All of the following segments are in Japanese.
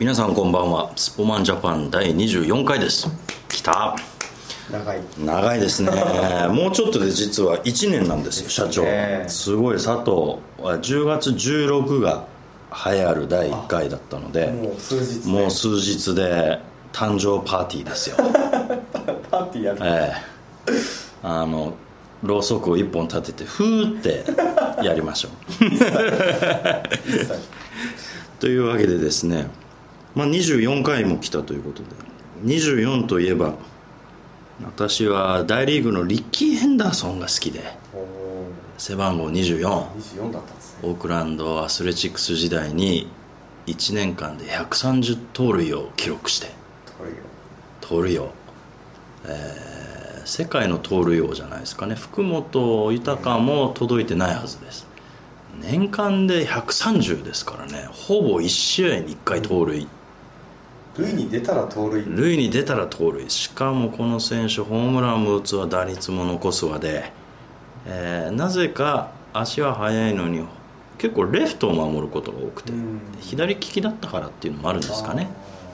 皆さんこんばんは。スポマンジャパン第24回です。来た。長いですねもうちょっとで実は1年なんですよ、社長。すごい。佐藤は10月16が流行る第1回だったので、 もう数日で誕生パーティーですよパーティーやる、 ろうそくを1本立ててふーってやりましょうというわけでですね、24回も来たということで、24といえば私は大リーグのリッキー・ヘンダーソンが好きで、背番号24 だったんですね。 オークランドアスレチックス時代に1年間で130盗塁を記録して、盗塁王、世界の盗塁王じゃないですかね。福本豊も届いてないはずです。年間で130ですからね。ほぼ1試合に1回盗塁、 塁に出たら盗塁。 しかもこの選手ホームランも打つわ打率も残すわで、なぜか足は速いのに結構レフトを守ることが多くて、左利きだったからっていうのもあるんですかね。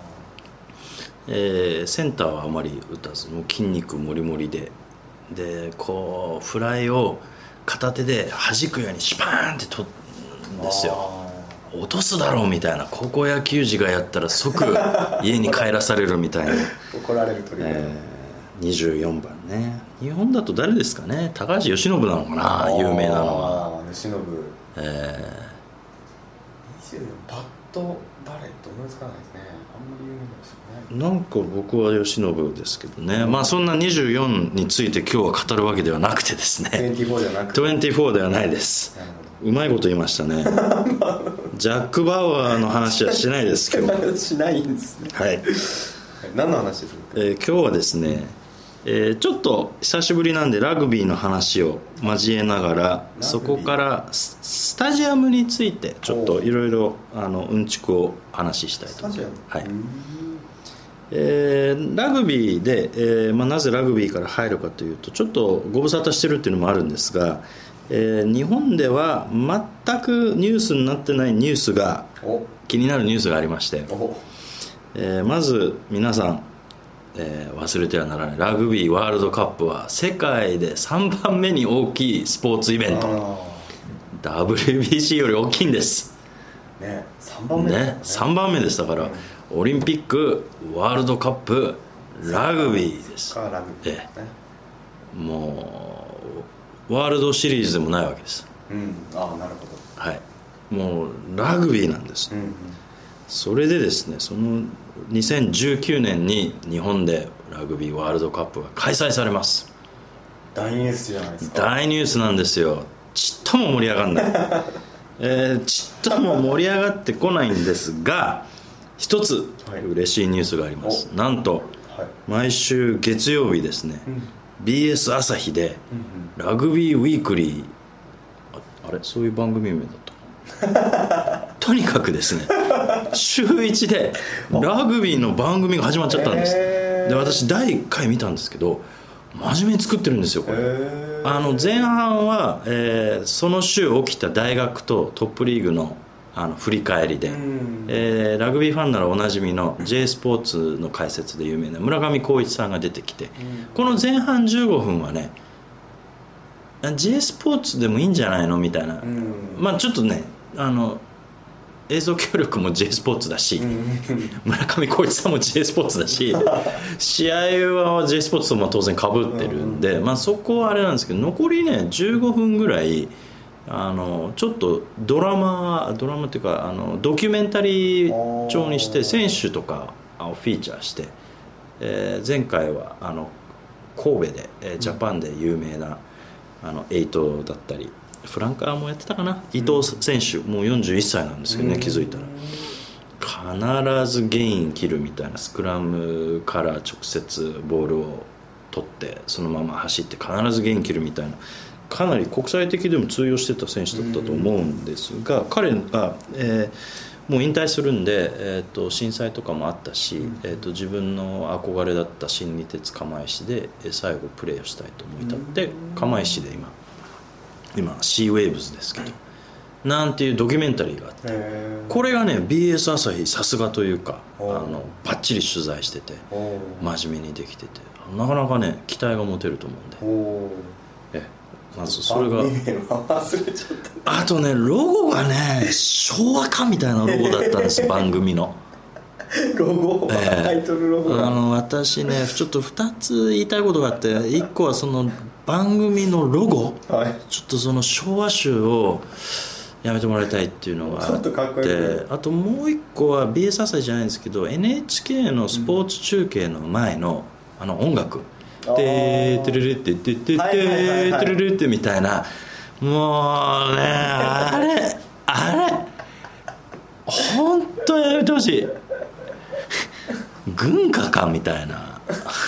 センターはあまり打たず、もう筋肉もりもりでこうフライを片手で弾くようにシュパーンって取るんですよ。落とすだろうみたいな、高校野球児がやったら即家に帰らされるみたいな怒られる鳥、 24番ね。日本だと誰ですかね。高橋由伸なのかな、有名なのは。 由伸、24パッと誰と思いつかないですね。あんまり有名ですよね。 なんか僕は由伸ですけどね、そんな24について今日は語るわけではなくてですね、 24ではなくて、 24ではないです。うまいこと言いましたねジャック・バウアーの話はしないです今日しないんですね。 はい。 何の話ですか。 今日はですね、ちょっと久しぶりなんでラグビーの話を交えながら、そこからスタジアムについてちょっといろいろうんちくを話したいと思います。はい。ラグビーで、なぜラグビーから入るかというと、ちょっとご無沙汰してるっていうのもあるんですが、日本では全くニュースになってないニュースが、気になるニュースがありまして、まず皆さん、忘れてはならない、ラグビーワールドカップは世界で3番目に大きいスポーツイベント。 WBC より大きいんですね。3番目ですね。 3番目です。だから、オリンピック、ワールドカップ、ラグビーです。もうワールドシリーズでもないわけです。 なるほど。 はい。もうラグビーなんです。それでですね、その2019年に日本でラグビーワールドカップが開催されます。 大ニュースじゃないですか。 大ニュースなんですよ。ちっとも盛り上がんないちっとも盛り上がってこないんですが、一つ嬉しいニュースがあります。なんと、毎週月曜日ですね、BS 朝日でラグビーウィークリー、あれそういう番組名だったとにかくですね、週1でラグビーの番組が始まっちゃったんです。で、私第1回見たんですけど、真面目に作ってるんですよこれ。前半は、その週起きた大学とトップリーグの振り返りで、ラグビーファンならおなじみの J スポーツの解説で有名な村上浩一さんが出てきて、この前半15分はね、 J スポーツでもいいんじゃないのみたいな、ちょっとね、映像協力も J スポーツだし、村上浩一さんも J スポーツだし試合は J スポーツとも当然かぶってるんで、そこはあれなんですけど、残りね15分ぐらいちょっとドラマっていうかドキュメンタリー調にして選手とかをフィーチャーして、前回は神戸で、ジャパンで有名なエイトだったり、フランカーもやってたかな、伊藤選手もう41歳なんですけどね、気づいたら必ずゲイン切るみたいな、スクラムから直接ボールを取ってそのまま走って必ずゲイン切るみたいな、かなり国際的でも通用してた選手だったと思うんですが、彼が、もう引退するんで、震災とかもあったし、自分の憧れだった新日鉄釜石で最後プレーをしたいと思い立って、釜石で今シーウェイブズですけどなんていうドキュメンタリーがあって、これがね BS 朝日さすがというかバッチリ取材してて真面目にできてて、なかなかね期待が持てると思うんで、まずそれがあとねロゴがね昭和かみたいなロゴだったんです番組のロゴ、タイトルロゴが私ねちょっと2つ言いたいことがあって、1個はその番組のロゴ、ちょっとその昭和集をやめてもらいたいっていうのがあって、あともう1個は BS 朝日じゃないんですけど NHK のスポーツ中継の前の音楽てーてるるっててててーてるるってみたいな、もうねあれ本当やめてほしい軍歌かみたいな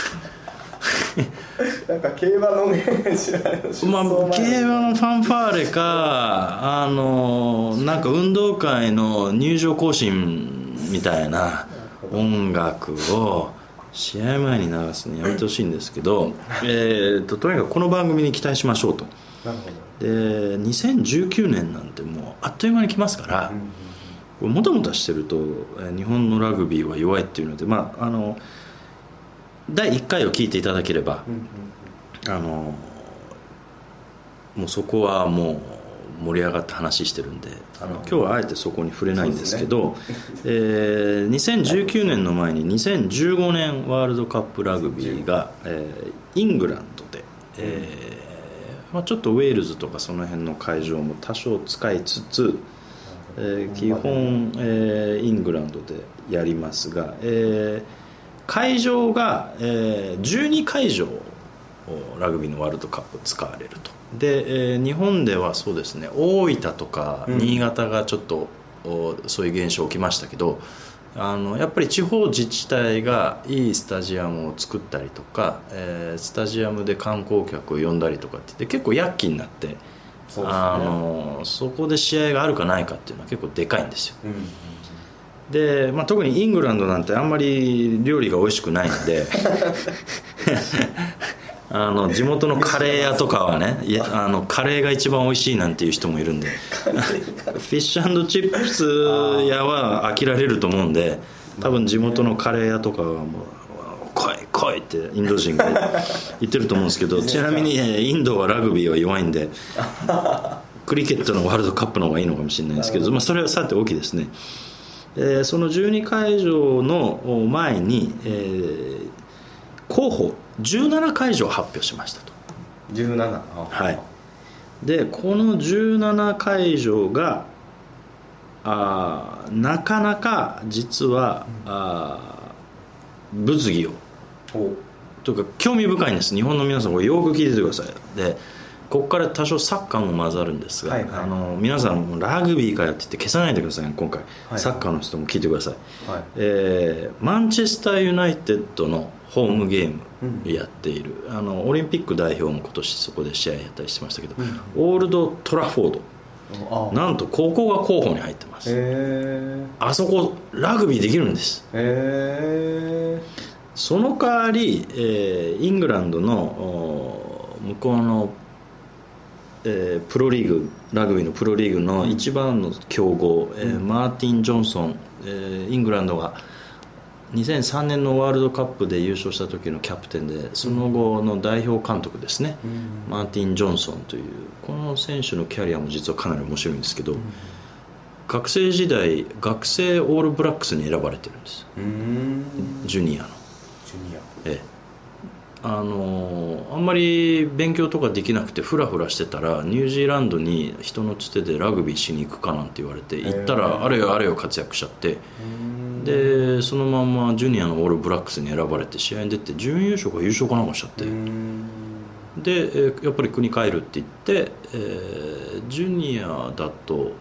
なんか競馬のね競馬のファンファーレかなんか運動会の入場行進みたいな音楽を試合前に流すのやめてほしいんですけど、とにかくこの番組に期待しましょうと。 なるほど。で2019年なんてもうあっという間に来ますから、もたもたしてると日本のラグビーは弱いっていうので、第1回を聞いていただければ、もうそこはもう盛り上がった話してるんで今日はあえてそこに触れないんですけど、2019年の前に2015年ワールドカップラグビーが、イングランドで、ちょっとウェールズとかその辺の会場も多少使いつつ、基本、イングランドでやりますが、会場が、12会場ラグビーのワールドカップ使われると。で、日本ではそうですね大分とか新潟がちょっと、そういう現象起きましたけど、やっぱり地方自治体がいいスタジアムを作ったりとか、スタジアムで観光客を呼んだりとかって言って結構躍起になって、そこで試合があるかないかっていうのは結構でかいんですよ、で、特にイングランドなんてあんまり料理が美味しくないので地元のカレー屋とかはねカレーが一番美味しいなんていう人もいるんでフィッシュ&チップス屋は飽きられると思うんで、多分地元のカレー屋とかはもう来い来いってインド人が言ってると思うんですけどちなみにインドはラグビーは弱いんでクリケットのワールドカップの方がいいのかもしれないですけど、それはさて大きいですね。その12会場の前に、候補17会場を発表しましたと。 17、 はい。でこの17会場がなかなか実は、物議をというか興味深いんです。日本の皆さんこれよく聞いててください。でここから多少サッカーも混ざるんですが、皆さんラグビーかよって言って消さないでくださいね今回、サッカーの人も聞いてください、マンチェスターユナイテッドのホームゲームやっている、オリンピック代表も今年そこで試合やったりしてましたけど、オールドトラフォード、なんとここが候補に入ってます。あそこラグビーできるんです。その代わり、イングランドの向こうのプロリーグラグビーのプロリーグの一番の強豪、マーティン・ジョンソン、イングランドが2003年のワールドカップで優勝した時のキャプテンでその後の代表監督ですね、マーティン・ジョンソンというこの選手のキャリアも実はかなり面白いんですけど、学生時代学生オールブラックスに選ばれてるんです。ジュニアのあんまり勉強とかできなくてフラフラしてたらニュージーランドに人のつてでラグビーしに行くかなんて言われて行ったらあれよあれよ活躍しちゃって、でそのまんまジュニアのオールブラックスに選ばれて試合に出て準優勝か優勝かなんかしちゃって、でやっぱり国帰るって言って、ジュニアだと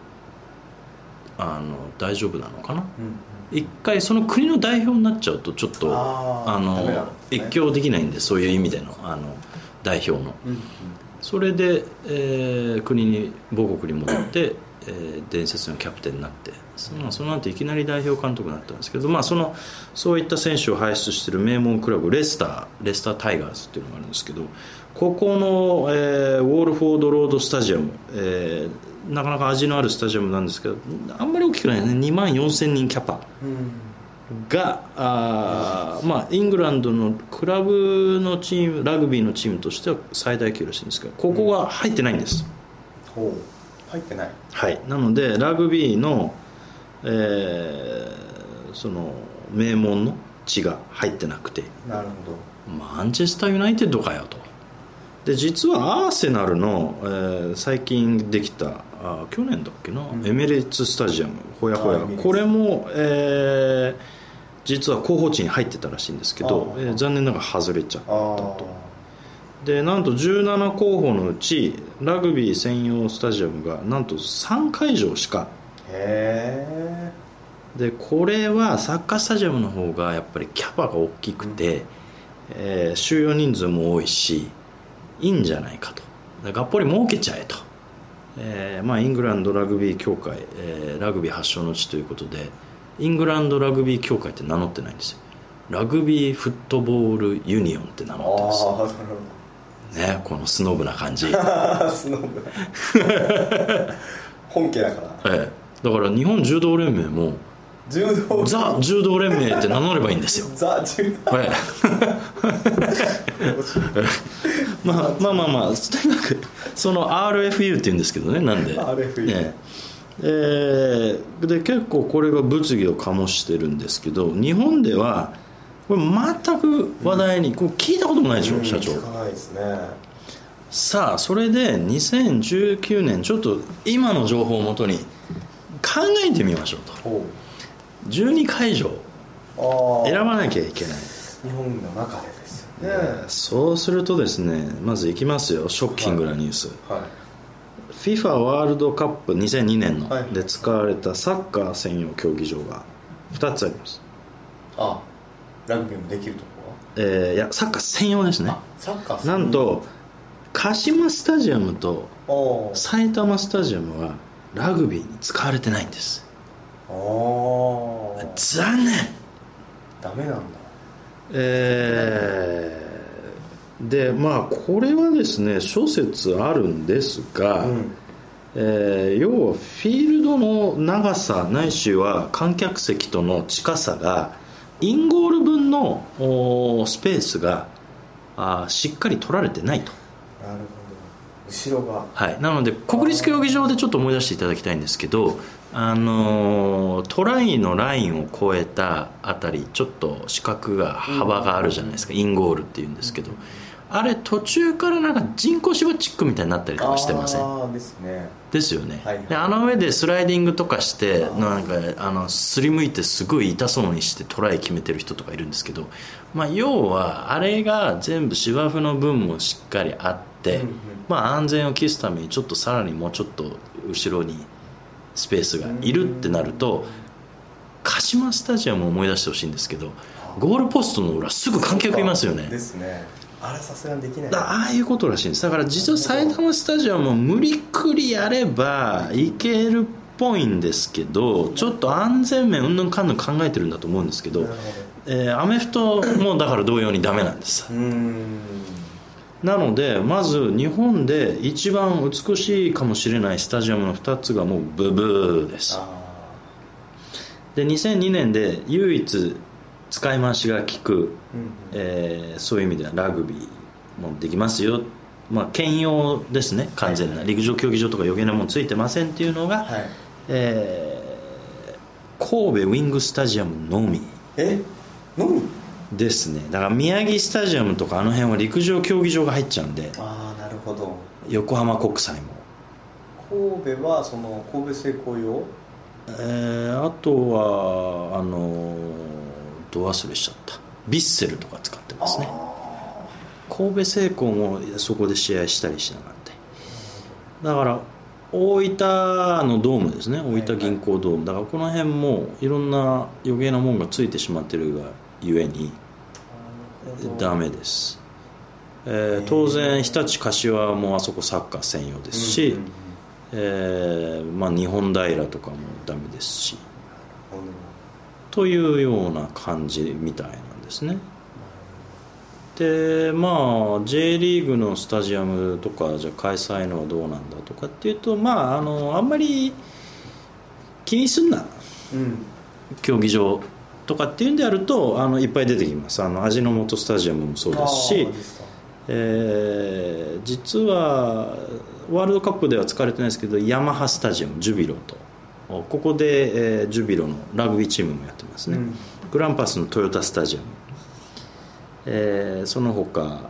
大丈夫なのかな、一回その国の代表になっちゃうとちょっと越境できないんで、そういう意味での代表の、それで、国に母国に戻って、伝説のキャプテンになってその後いきなり代表監督になったんですけど、そういった選手を輩出している名門クラブレスタータイガースっていうのがあるんですけど、ここの、ウォールフォードロードスタジアム、 なかなか味のあるスタジアムなんですけど、あんまり大きくないね。2万4000人キャパが、イングランドのクラブのチーム、ラグビーのチームとしては最大級らしいんですけど、ここが入ってないんです。 入ってない。 はい。なのでラグビーの、その名門の地が入ってなくて、 なるほど、マンチェスターユナイテッドかよと。で実はアーセナルの、最近できた去年だっけな、エメレッツスタジアムほやほや、これも、実は候補地に入ってたらしいんですけど、残念ながら外れちゃったと。でなんと17候補のうちラグビー専用スタジアムがなんと3会場しか。でこれはサッカースタジアムの方がやっぱりキャパが大きくて、収容人数も多いしいいんじゃないかと。がっぽり儲けちゃえと、イングランドラグビー協会、ラグビー発祥の地ということでイングランドラグビー協会って名乗ってないんですよ。ラグビーフットボールユニオンって名乗ってるんですよ。ね、このスノブな感じスノブ本家だから、 だから日本柔道連盟もザ柔道連盟って名乗ればいいんですよ。 ザ柔道、 まあとにかくその RFU って言うんですけどね。なんで RFU、 で結構これが物議を醸してるんですけど、日本ではこれ全く話題に、これ聞いたこともないでしょ、社長。 聞かないですね。 さあそれで2019年ちょっと今の情報をもとに考えてみましょうと。12会場選ばなきゃいけない、 日本の中でですよね。 そうするとですね、まずいきますよ、ショッキングなニュース、FIFA ワールドカップ2002年ので使われたサッカー専用競技場が2つあります。 ラグビーもできるとこは、 いやサッカー専用ですね。 サッカーなんと鹿島スタジアムと埼玉スタジアムはラグビーに使われてないんです。残念。 ダメなんだ。 でこれはですね諸説あるんですが、要はフィールドの長さないしは観客席との近さがインゴール分のスペースがしっかり取られてないと。 なるほど、後ろが、 なので国立競技場でちょっと思い出していただきたいんですけど、トライのラインを越えたあたりちょっと四角が幅があるじゃないですか、インゴールっていうんですけど、あれ途中からなんか人工芝チックみたいになったりとかしてません？ですよね、であの上でスライディングとかしてなんかすりむいてすごい痛そうにしてトライ決めてる人とかいるんですけど、要はあれが全部芝生の分もしっかりあって、安全を期すためにちょっとさらにもうちょっと後ろにスペースがいるってなると、鹿島スタジアムを思い出してほしいんですけど、ゴールポストの裏すぐ観客いますよね。 ですね。あれさすがにできない。 ああいうことらしいんです。だから実は埼玉スタジアムも無理くりやればいけるっぽいんですけど、ちょっと安全面うんぬんかんぬん考えてるんだと思うんですけど、アメフトもだから同様にダメなんです。なのでまず日本で一番美しいかもしれないスタジアムの2つがもうブブーです。で2002年で唯一使い回しが効く、そういう意味ではラグビーもできますよ、兼用ですね、完全な陸上競技場とか余計なものついてませんっていうのが、神戸ウィングスタジアムのみですね。だから宮城スタジアムとかあの辺は陸上競技場が入っちゃうんで。 なるほど。 横浜国際も神戸はその神戸製鋼用、 あとはど忘れしちゃった、ヴィッセルとか使ってますね。神戸製鋼もそこで試合したりしなかった。だから大分のドームですね、大分銀行ドーム、だからこの辺もいろんな余計なもんがついてしまってるがゆえにダメです。当然日立柏もあそこサッカー専用ですし、日本平とかもダメですし、というような感じみたいなんですね。 でまあ J リーグのスタジアムとかじゃ開催のはどうなんだとかっていうと、まああんまり気にすんな、競技場とかっていうんであるといっぱい出てきます。味の素スタジアムもそうですし、実はワールドカップでは使われてないですけど、ヤマハスタジアムジュビロとここで、ジュビロのラグビーチームもやってますね、グランパスのトヨタスタジアム、その他、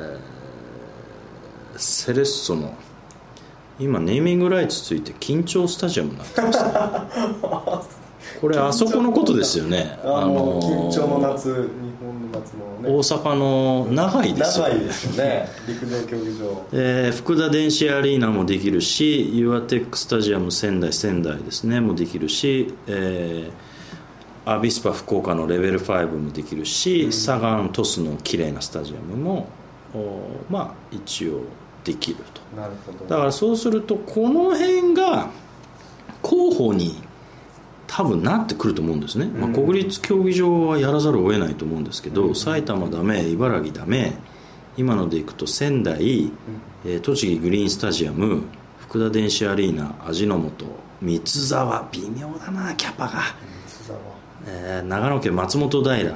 セレッソの今ネーミングライツついて緊張スタジアムになってますねこれあそこのことですよね。 緊張の夏、日本の夏のね、 大阪の長井ですよね。 長井ですよね陸上競技場、 福田電子アリーナもできるし、ユアテックスタジアム仙台ですねもできるし、アビスパ福岡のレベル5もできるし、サガン鳥栖の綺麗なスタジアムもまあ一応できると。 なるほど。 だからそうするとこの辺が候補に多分なってくると思うんですね、まあ、国立競技場はやらざるを得ないと思うんですけど、埼玉ダメ、茨城ダメ、今のでいくと仙台、栃木グリーンスタジアム、福田電子アリーナ、味の素、三沢、微妙だなキャパが、長野県松本平、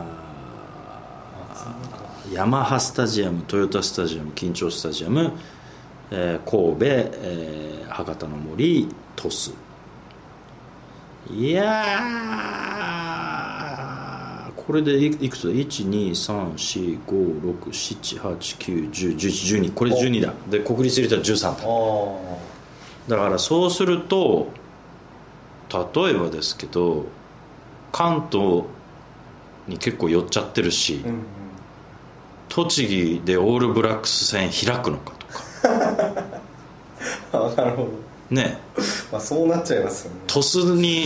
ヤマハスタジアム、トヨタスタジアム、緊張スタジアム、神戸、博多の森、鳥栖。いやこれでいくつだ、 1,2,3,4,5,6,7,8,9,10,11,12 これ12だ。で国立入れたら13だ。だからそうすると例えばですけど関東に結構寄っちゃってるし、栃木でオールブラックス戦開くのかとかなるほどね、 まあそうなっちゃいますよね。 鳥栖に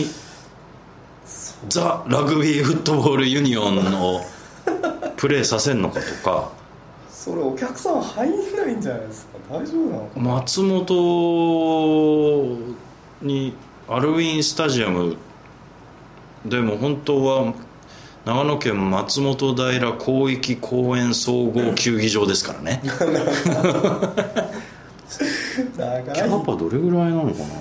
ザ・ラグビーフットボールユニオンをプレーさせんのかとかそれお客さん入んないんじゃないですか。大丈夫なのかな。 松本にアルウィンスタジアムでも本当は長野県松本平広域公園総合球技場ですからねキャパどれぐらいなのかな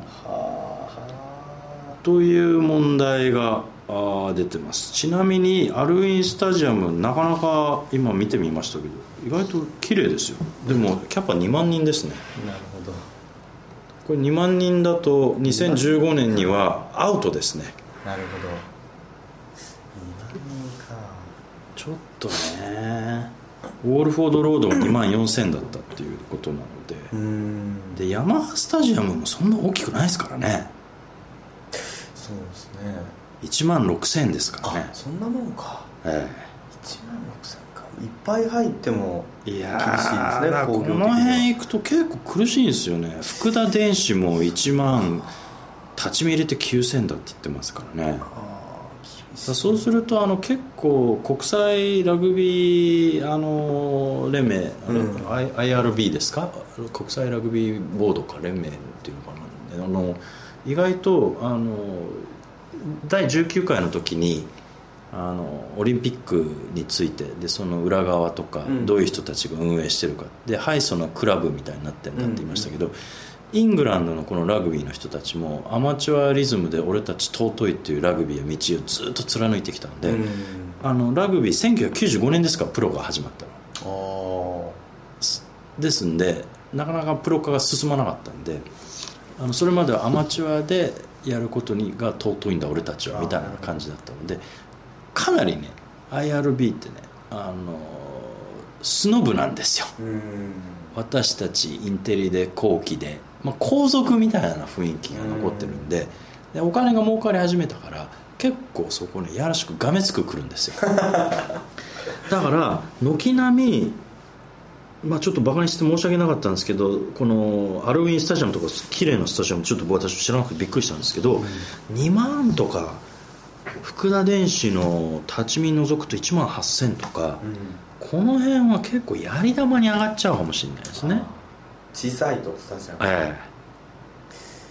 という問題が出てます。ちなみにアルウィンスタジアムなかなか今見てみましたけど意外と綺麗ですよ。でもキャパ2万人ですね。 なるほど。 これ2万人だと2015年にはアウトですね。 なるほど。2万人か。 ちょっとねウォールフォードロードも2万4000だったっていうことなので、でヤマハスタジアムもそんな大きくないですからね。 そうですね。 1万6000ですからね。 そんなもんか。1万6000か。いっぱい入っても厳しいですね。 この辺行くと結構苦しいんですよね。福田電子も1万立ち見入れて9000だって言ってますからね。そうすると結構国際ラグビー連盟、IRB ですか、国際ラグビーボードか連盟っていうのかな、意外と第19回の時にオリンピックについてでその裏側とか、どういう人たちが運営してるかでハイソなクラブみたいになってるんだって言いましたけど、イングランドのこのラグビーの人たちもアマチュアリズムで俺たち尊いっていうラグビーの道をずっと貫いてきたんで、ラグビー1995年ですからプロが始まったのですんでなかなかプロ化が進まなかったんでそれまではアマチュアでやることが尊いんだ俺たちはみたいな感じだったのでかなりね IRB ってねスノブなんですよ。私たちインテリで後期で、皇族みたいな雰囲気が残ってるんで、お金が儲かり始めたから結構そこねやらしくがめつくくるんですよだから軒並み、ちょっとバカにして申し訳なかったんですけどこのアルウィンスタジアムとか綺麗なスタジアムちょっと私知らなくてびっくりしたんですけど、2万とか福田電子の立ち見除くと1万8000とか、この辺は結構やり玉に上がっちゃうかもしれないですね。 小さいとスタジアム、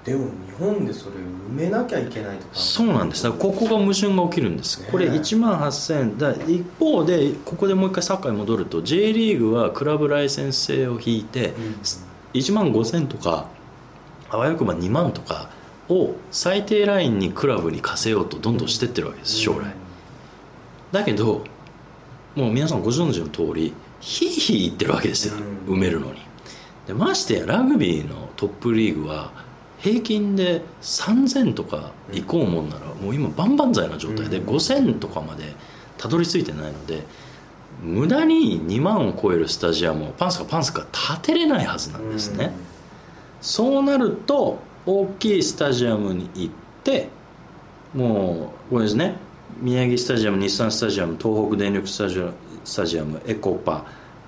でも日本でそれ埋めなきゃいけないとか。 そうなんです。だからここが矛盾が起きるんです、これ1万8000だ。一方でここでもう一回サッカーに戻ると J リーグはクラブライセンス制を引いて、1万5000とかあわよくば2万とかを最低ラインにクラブに課せようとどんどんしてってるわけです、将来。だけどもう皆さんご存知の通りヒーヒー言ってるわけですよ、埋めるのに。でましてやラグビーのトップリーグは平均で3000とか行こうもんならもう今万々歳な状態で5000とかまでたどり着いてないので、無駄に2万を超えるスタジアムをパンスカ建てれないはずなんですね。そうなると大きいスタジアムに行って、もうこれですね、宮城スタジアム、日産スタジアム、東北電力スタジアム、エコパ、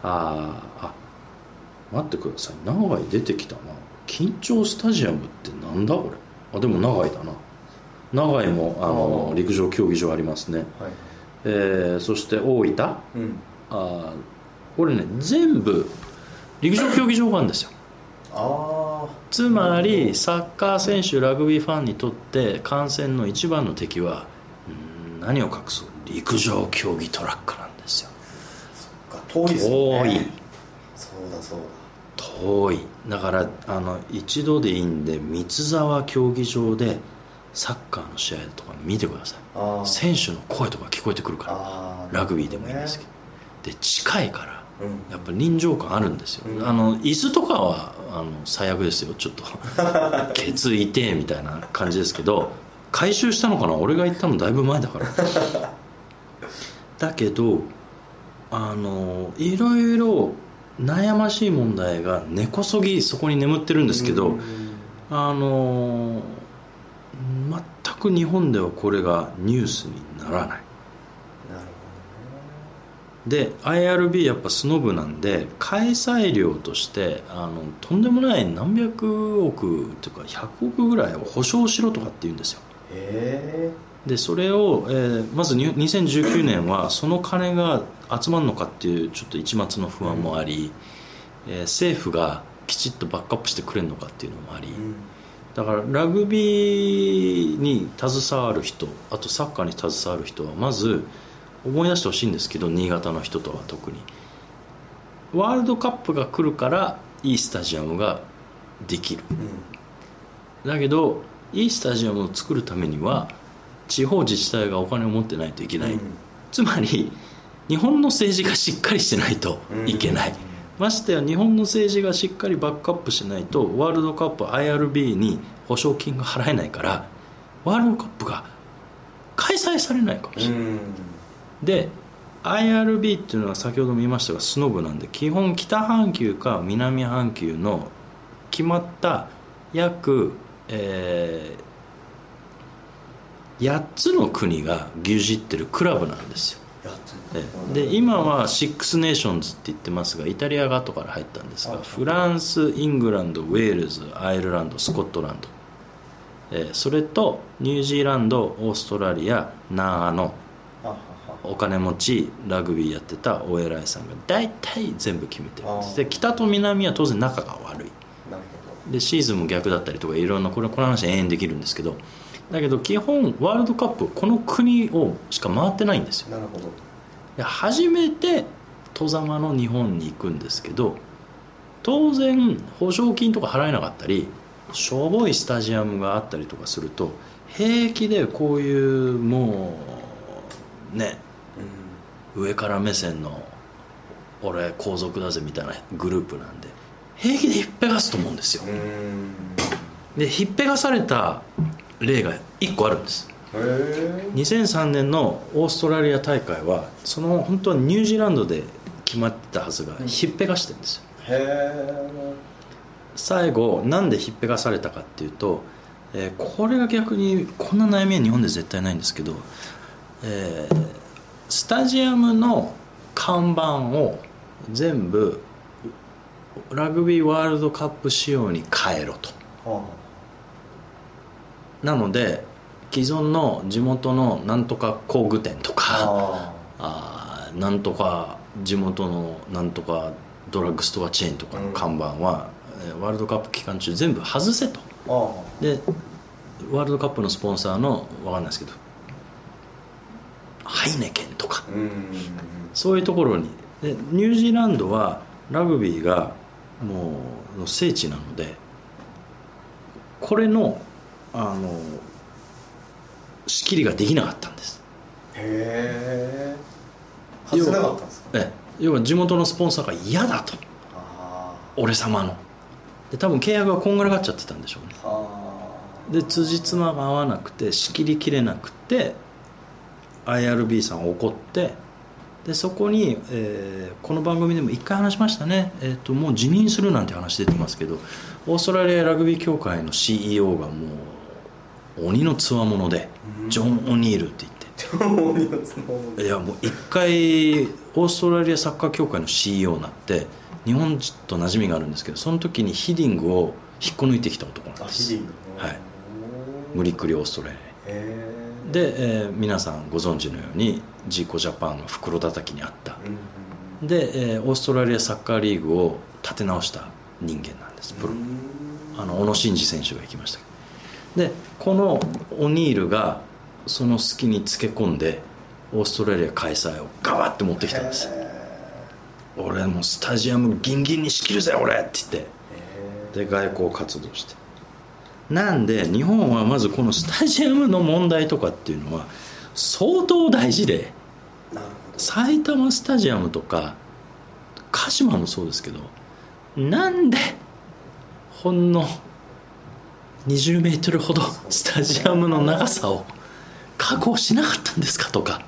待ってください、長井出てきたな。緊張スタジアムってなんだこれ。でも長井だな。長井も陸上競技場ありますね、そして大分、これね全部陸上競技場があるんですよ。つまりサッカー選手、ラグビーファンにとって観戦の一番の敵は何を隠そう陸上競技トラックなんですよ。 遠いですよね。 遠い。 そうだ遠い。だから一度でいいんで三沢競技場でサッカーの試合とか見てください。選手の声とか聞こえてくるから、ラグビーでもいいんですけど、で近いからやっぱ臨場感あるんですよ、椅子とかは最悪ですよ、ちょっとケツ痛えみたいな感じですけど、回収したのかな、俺が行ったのだいぶ前だからだけどいろいろ悩ましい問題が根こそぎそこに眠ってるんですけど、全く日本ではこれがニュースにならない。で IRB やっぱスノブなんで開催料としてとんでもない何百億というか100億ぐらいを保証しろとかって言うんですよ。でそれを、まず2019年はその金が集まるのかっていうちょっと一抹の不安もあり、政府がきちっとバックアップしてくれるのかっていうのもあり、だからラグビーに携わる人、あとサッカーに携わる人はまず思い出してほしいんですけど、新潟の人とは特にワールドカップが来るからいいスタジアムができる、だけどいいスタジアムを作るためには地方自治体がお金を持ってないといけない、つまり日本の政治がしっかりしてないといけない、ましてや日本の政治がしっかりバックアップしないとワールドカップ IRB に保証金が払えないからワールドカップが開催されないかもしれない。で IRB っていうのは先ほども言いましたがスノブなんで、基本北半球か南半球の決まった約、8つの国が牛耳ってるクラブなんですよ。で今は6ネーションズって言ってますが、イタリアが後から入ったんですが、フランス、イングランド、ウェールズ、アイルランド、スコットランド、それとニュージーランド、オーストラリア、長野、お金持ちラグビーやってたお偉いさんが大体全部決めてるんです。で北と南は当然仲が悪いでシーズンも逆だったりとかいろんなこの話延々できるんですけど、だけど基本ワールドカップこの国をしか回ってないんですよ。で初めて外様の日本に行くんですけど、当然保証金とか払えなかったりしょぼいスタジアムがあったりとかすると平気でこういうもうね、上から目線の俺皇族だぜみたいなグループなんで平気でひっぺがすと思うんですよ。でひっぺがされた例が1個あるんです。2003年のオーストラリア大会はその本当はニュージーランドで決まってたはずがひっぺがしてるんですよ。最後なんでひっぺがされたかっていうと、これが逆にこんな悩みは日本で絶対ないんですけど、スタジアムの看板を全部ラグビーワールドカップ仕様に変えろと、なので既存の地元のなんとか工具店とかなんとか地元のなんとかドラッグストアチェーンとかの看板は、ワールドカップ期間中全部外せとでワールドカップのスポンサーの分かんないですけどハイネケンとか、そういうところにでニュージーランドはラグビーがもう聖地なのでこれの仕切りができなかったんです。 へえ。外せなかったんですか。 要は地元のスポンサーが嫌だと。俺様ので多分契約がこんがらがっちゃってたんでしょうね。で辻褄が合わなくて仕切りきれなくて IRB さん怒ってでそこに、この番組でも一回話しましたね、もう辞任するなんて話出てますけどオーストラリアラグビー協会の CEO がもう鬼のつわもので、ジョン・オニールって言っていやもう一回オーストラリアサッカー協会の CEO になって日本と馴染みがあるんですけどその時にヒディングを引っこ抜いてきた男なんです。 ヒディング、 はい、無理くりオーストラリアで、皆さんご存知のようにジーコジャパンが袋叩きにあった、で、オーストラリアサッカーリーグを立て直した人間なんです。プロ小野伸二選手が行きましたけどでこのオニールがその隙につけ込んでオーストラリア開催をガバッて持ってきたんです。俺もうスタジアムギンギンに仕切るぜ俺って言ってで外交活動してなんで日本はまずこのスタジアムの問題とかっていうのは相当大事で埼玉スタジアムとか鹿島もそうですけどなんでほんの20メートルほどスタジアムの長さを確保しなかったんですかとか、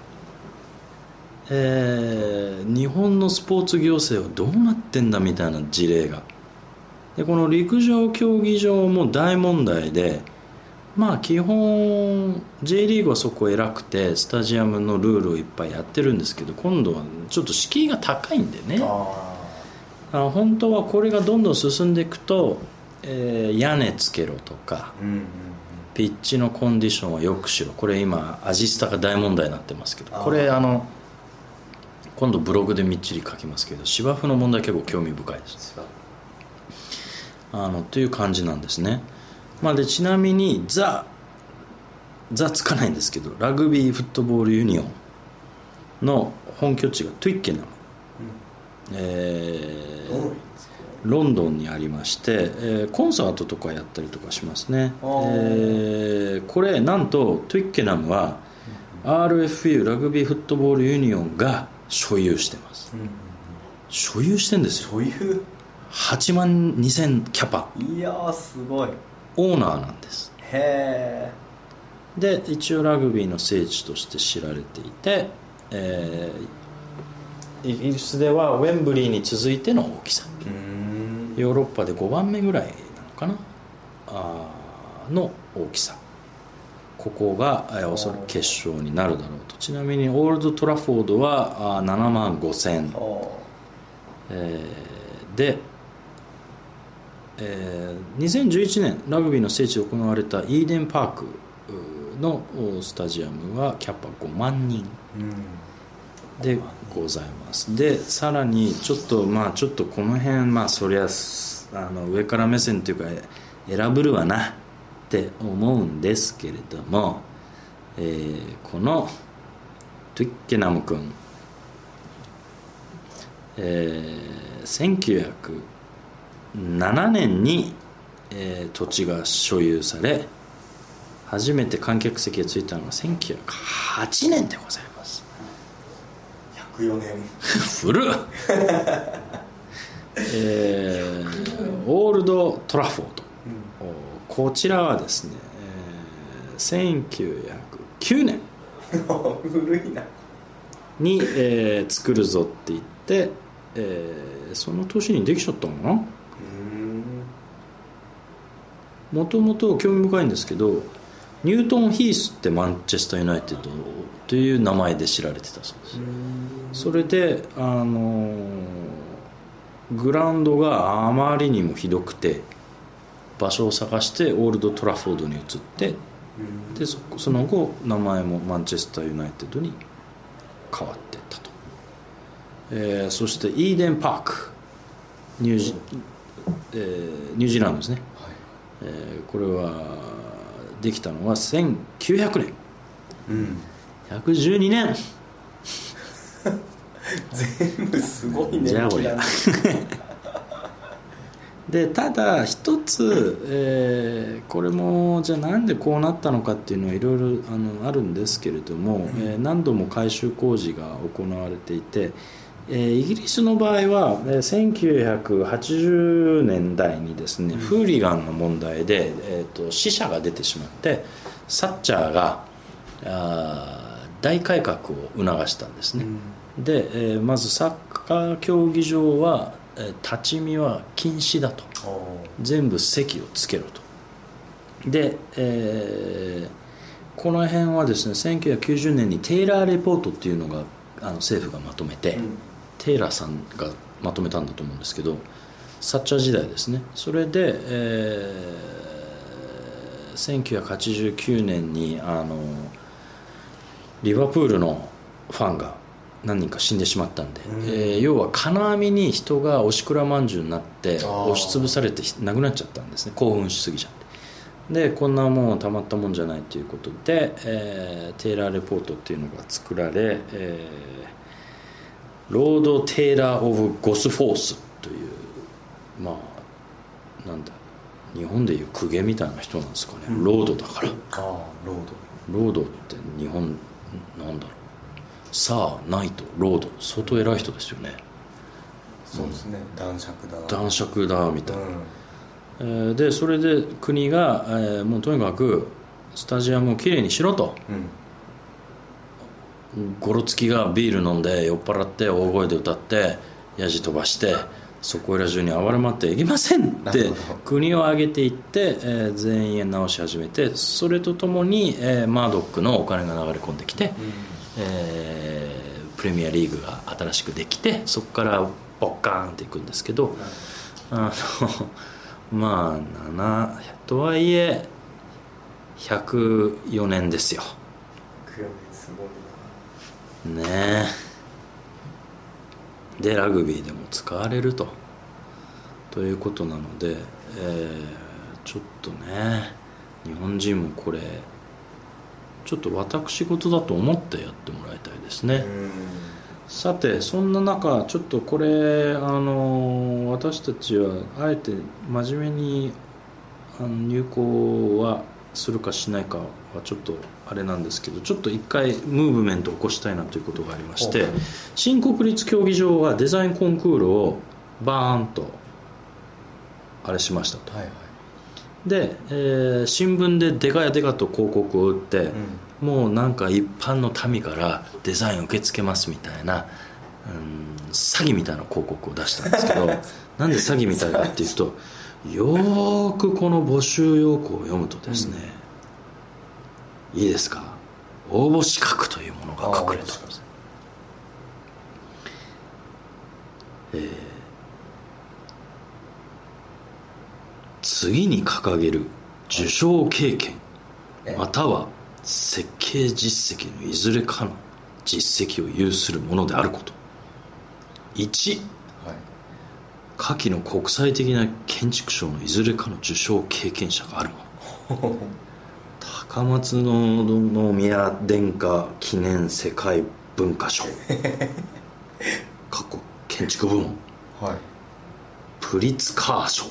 日本のスポーツ行政はどうなってんだみたいな事例がでこの陸上競技場も大問題でまあ基本 J リーグはそこ偉くてスタジアムのルールをいっぱいやってるんですけど今度はちょっと敷居が高いんでね本当はこれがどんどん進んでいくと、屋根つけろとか、ピッチのコンディションは良くしろこれ今アジスタが大問題になってますけどこれ今度ブログでみっちり書きますけど芝生の問題結構興味深いですという感じなんですね、でちなみにザつかないんですけどラグビーフットボールユニオンの本拠地がトゥイッケナム、ロンドンにありまして、コンサートとかやったりとかしますね、これなんとトゥイッケナムは RFU ラグビーフットボールユニオンが所有してます、所有してんですよ。所有8万2000キャパいやーすごいオーナーなんです。 へえで一応ラグビーの聖地として知られていて、イギリスではウェンブリーに続いての大きさヨーロッパで5番目ぐらいなのかなの大きさここがおそらく決勝になるだろうと。ちなみにオールドトラフォードは7万5000、で、2011年ラグビーの聖地で行われたイーデンパークのスタジアムはキャパ5万人でございます。でさらにちょっとこの辺そりゃ上から目線というか選ぶるわなって思うんですけれども、このトゥイッケナム君、1907年に、土地が所有され初めて観客席がついたのは1908年でございます。 104年古っオールドトラフォード、こちらはですね、1909年古いなに、作るぞって言って、その年にできちゃったのかな。もともと興味深いんですけどニュートンヒースってマンチェスターユナイテッドという名前で知られてたそうです。それでグラウンドがあまりにもひどくて場所を探してオールドトラフォードに移ってでその後名前もマンチェスターユナイテッドに変わっていったと、そしてイーデンパークニュージーランドですね、 これはできたのは1900年、112年全部すごいね。 じゃあこりゃでただ一つ、これもじゃあなんでこうなったのかっていうのはいろいろあるんですけれども、何度も改修工事が行われていて、イギリスの場合は1980年代にですね、フーリガンの問題で、死者が出てしまってサッチャーが大改革を促したんですね、で、まずサッカー競技場は立ち見は禁止だと、全部席をつけろと。で、この辺はですね1990年にテイラーレポートっていうのが政府がまとめて、テイラーさんがまとめたんだと思うんですけど、サッチャー時代ですね。それで、1989年にリバプールのファンが何人か死んでしまったんで、要は金網に人がおしくらまんじゅうになって押しつぶされて亡くなっちゃったんですね、興奮しすぎちゃって。でこんなもんたまったもんじゃないということで、テイラーレポートっていうのが作られ、ロード・テイラー・オブ・ゴスフォースという、まあなんだ日本でいう公家みたいな人なんですかね、ロードだから。ロードって日本なんだろう、さあナイトロード、相当偉い人ですよね。 そうですね、男爵だみたいな、でそれで国が、もうとにかくスタジアムをきれいにしろと、ゴロつきがビール飲んで酔っ払って大声で歌ってヤジ飛ばしてそこら中に暴れ回っていけませんって国を挙げていって、全員直し始めて、それとともに、マードックのお金が流れ込んできて、プレミアリーグが新しくできて、そこからボッカーンっていくんですけど、まあとはいえ104年ですよ。 すごいねえ。でラグビーでも使われるということなので、ちょっとね日本人もこれちょっと私事だと思ってやってもらいたいですね。さてそんな中ちょっとこれ私たちはあえて真面目に入校はするかしないかはちょっとあれなんですけど、ちょっと一回ムーブメントを起こしたいなということがありまして、新国立競技場はデザインコンクールをバーンとあれしましたと、で、新聞でデカやデカと広告を打って、もうなんか一般の民からデザイン受け付けますみたいな、詐欺みたいな広告を出したんですけどなんで詐欺みたいかっていうと、よーくこの募集要項を読むとですね、いいですか、応募資格というものが隠れています。次に掲げる受賞経験または設計実績のいずれかの実績を有するものであること。1、下記の国際的な建築賞のいずれかの受賞経験者があるもの高松宮殿下記念世界文化賞過去建築部門、プリツカー賞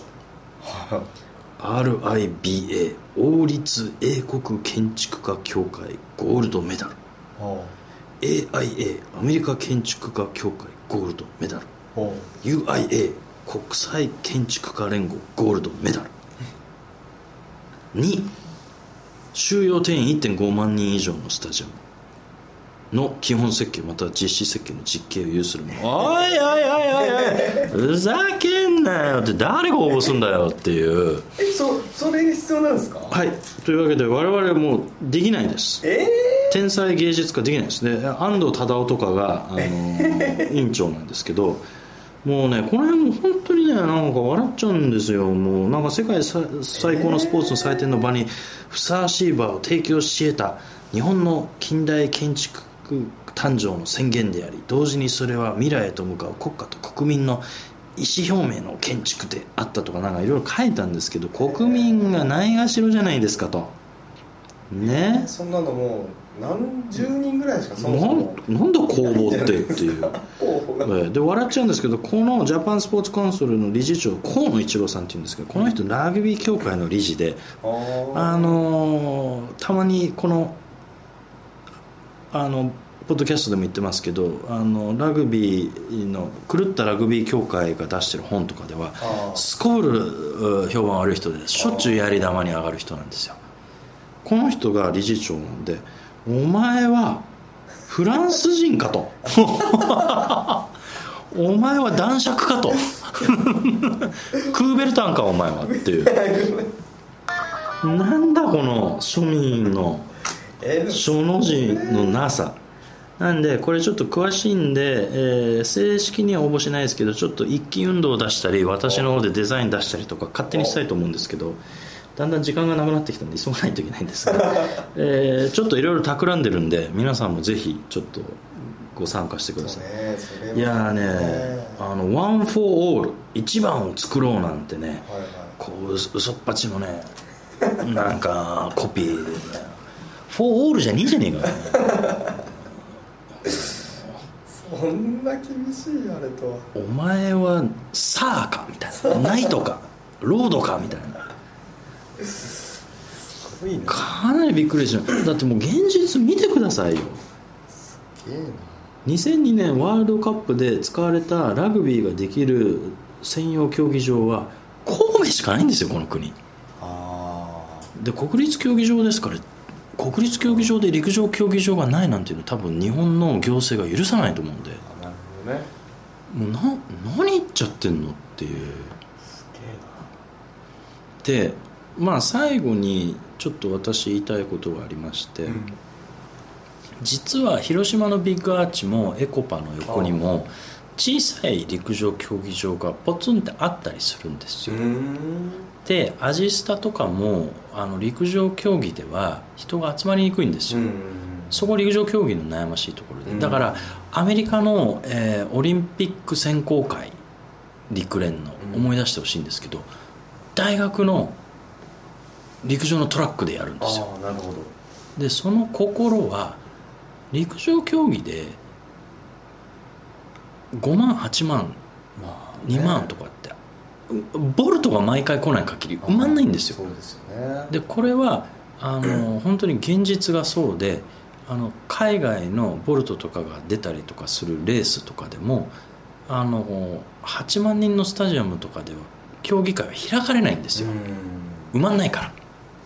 RIBA 王立英国建築家協会ゴールドメダル、AIA アメリカ建築家協会ゴールドメダル、UIA 国際建築家連合ゴールドメダル。2、収容定員 1.5 万人以上のスタジアムの基本設計または実施設計の実刑を有するもの。おいふざけんなよって誰が応募すんだよっていう。 それ必要なんですか？ はい、というわけで我々もうできないです、天才芸術家できないですね。安藤忠雄とかが委員長なんですけど、もうねこの辺も本当にねなんか笑っちゃうんですよ。もうなんか世界最高のスポーツの祭典の場にふさわしい場を提供し得た日本の近代建築誕生の宣言であり、同時にそれは未来へと向かう国家と国民の意思表明の建築であったとかなんかいろいろ書いたんですけど、国民がないがしろじゃないですかとね。 そんなのもう何十人ぐらいしかそもそもなんだ公募っていうで笑っちゃうんですけど、このジャパンスポーツカウンシルの理事長河野一郎さんっていうんですけど、この人ラグビー協会の理事で、たまにこのポッドキャストでも言ってますけど、ラグビーの狂ったラグビー協会が出してる本とかではすこぶる評判悪い人でしょっちゅうやり玉に上がる人なんですよ。この人が理事長なんで、お前はフランス人かとお前は男爵かとクーベルタンかお前はっていうなんだこの庶民の書の字のなさなんで、これちょっと詳しいんで、正式には応募しないですけど、ちょっと一気運動を出したり私の方でデザイン出したりとか勝手にしたいと思うんですけど、だんだん時間がなくなってきたんで急がないといけないんですが、ちょっといろいろ企んでるんで、皆さんもぜひちょっとご参加してください。いやね、ワン・フォー・オール、一番を作ろうなんてね、こう嘘っぱちのねなんかコピーで、ね、フォー・オールじゃねえじゃねえかそんな厳しいあれとは。 お前はサーかみたいな、ナイトかロードかみたいな、 すごいね。 かなりびっくりしました。だってもう現実見てくださいよ。 すげえな。 2002年ワールドカップで使われたラグビーができる専用競技場は神戸しかないんですよ、この国で。国立競技場ですから、国立競技場で陸上競技場がないなんていうのは多分日本の行政が許さないと思うんで、 なるほどね。 もう何言っちゃってんのっていう。 すげえな。 でまあ最後にちょっと私言いたいことがありまして、実は広島のビッグアーチもエコパの横にも小さい陸上競技場がポツンってあったりするんですよ。でアジスタとかも陸上競技では人が集まりにくいんですよ。そこ陸上競技の悩ましいところで、だからアメリカの、オリンピック選考会陸連の思い出してほしいんですけど、大学の陸上のトラックでやるんですよ。 なるほど。 でその心は陸上競技で5万8万、2万とかってボルトが毎回来ない限り埋まんないんですよ。 そうですよね。 でこれは本当に現実がそうで、海外のボルトとかが出たりとかするレースとかでも8万人のスタジアムとかでは競技会は開かれないんですよ。埋まんないから。なる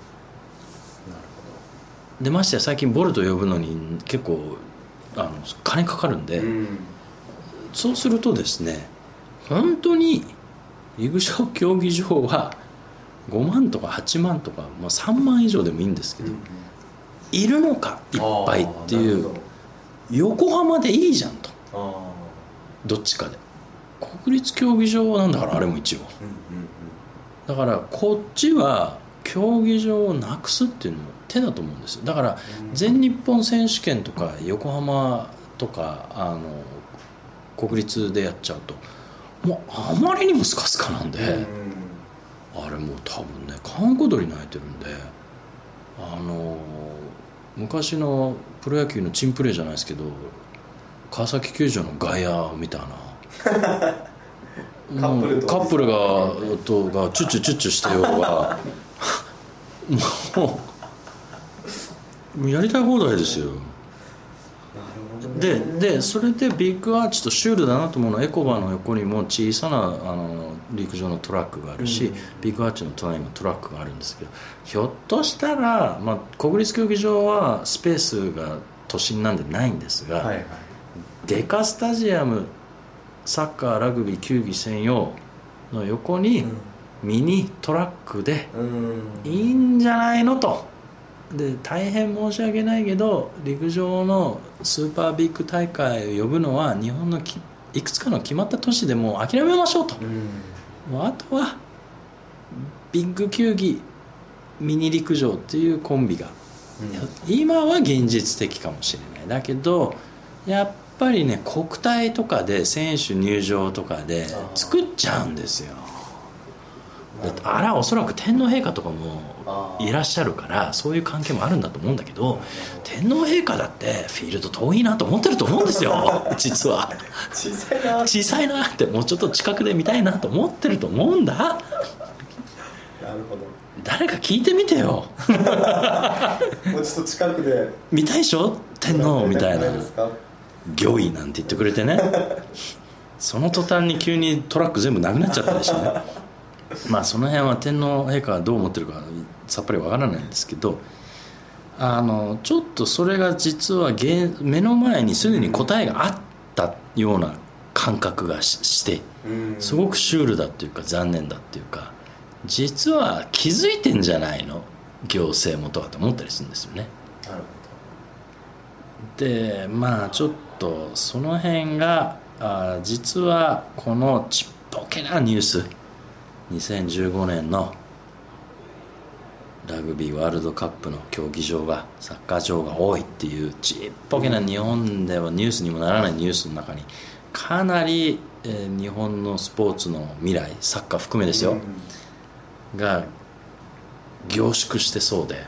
ほど。でましてや最近ボルト呼ぶのに結構金かかるんで、そうするとですね、本当に陸上競技場は5万とか8万とか、3万以上でもいいんですけど、いるのかいっぱいっていう、横浜でいいじゃんと、どっちかで。国立競技場なんだから、あれも一応、だからこっちは競技場をなくすっていうのも手だと思うんですよ。だから全日本選手権とか横浜とか国立でやっちゃうともうあまりにもスカスカなんで、あれもう多分ね閑古鳥鳴いてるんで、昔のプロ野球のチンプレーじゃないですけど、川崎球場の外野みたいなカップルがチュッチュチュッチュしてようがもうやりたい放題ですよ。でそれでビッグアーチとシュールだなと思うのは、エコバの横にも小さな陸上のトラックがあるし、ビッグアーチの隣にもトラックがあるんですけど、ひょっとしたら、国立競技場はスペースが都心なんでないんですが、デカスタジアムサッカーラグビー球技専用の横にミニトラックでいいんじゃないのと。で大変申し訳ないけど陸上のスーパービッグ大会を呼ぶのは日本のいくつかの決まった都市でもう諦めましょうと、もうあとはビッグ球技ミニ陸上っていうコンビが、今は現実的かもしれない。だけどやっぱぱりね国体とかで選手入場とかで作っちゃうんですよ。あれはおそらく天皇陛下とかもいらっしゃるからそういう関係もあるんだと思うんだけど、天皇陛下だってフィールド遠いなと思ってると思うんですよ実は小さいなってもうちょっと近くで見たいなと思ってると思うんだ。 なるほど。 誰か聞いてみてよもうちょっと近くで見たいでしょ天皇みたいな御意なんて言ってくれてねその途端に急にトラック全部なくなっちゃったりしてねまあその辺は天皇陛下はどう思ってるかさっぱりわからないんですけど、ちょっとそれが実は目の前にすでに答えがあったような感覚がしてすごくシュールだっていうか残念だっていうか、実は気づいてんじゃないの行政もとかって思ったりするんですよね。 なるほど。でまあちょっとその辺が実はこのちっぽけなニュース、2015年のラグビーワールドカップの競技場がサッカー場が多いっていうちっぽけな日本ではニュースにもならないニュースの中にかなり、日本のスポーツの未来サッカー含めですよ、が凝縮してそうで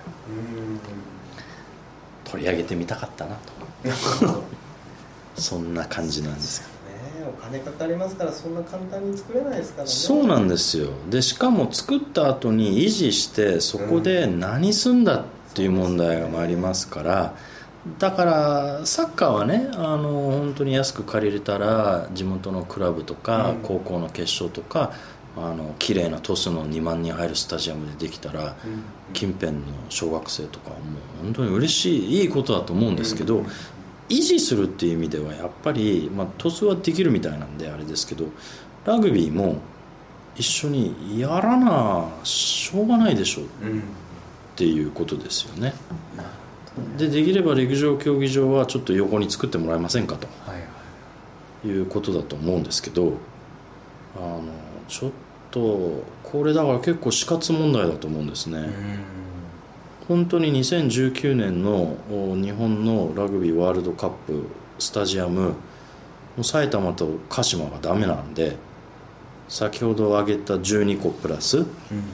取り上げてみたかったなとそんな感じなんですよ。 お金かかりますからそんな簡単に作れないですからね。 そうなんですよ。でしかも作った後に維持してそこで何すんだっていう問題がありますから、だからサッカーはね本当に安く借りれたら地元のクラブとか高校の決勝とか綺麗なトスの2万人入るスタジアムでできたら近辺の小学生とかはもう本当に嬉しいいいことだと思うんですけど、維持するっていう意味ではやっぱり、トスはできるみたいなんであれですけどラグビーも一緒にやらなしょうがないでしょっていうことですよね。できれば陸上競技場はちょっと横に作ってもらえませんかと、いうことだと思うんですけどちょっとこれだから結構死活問題だと思うんですね。本当に2019年の日本のラグビーワールドカップスタジアム埼玉と鹿島がダメなんで先ほど挙げた12個プラス、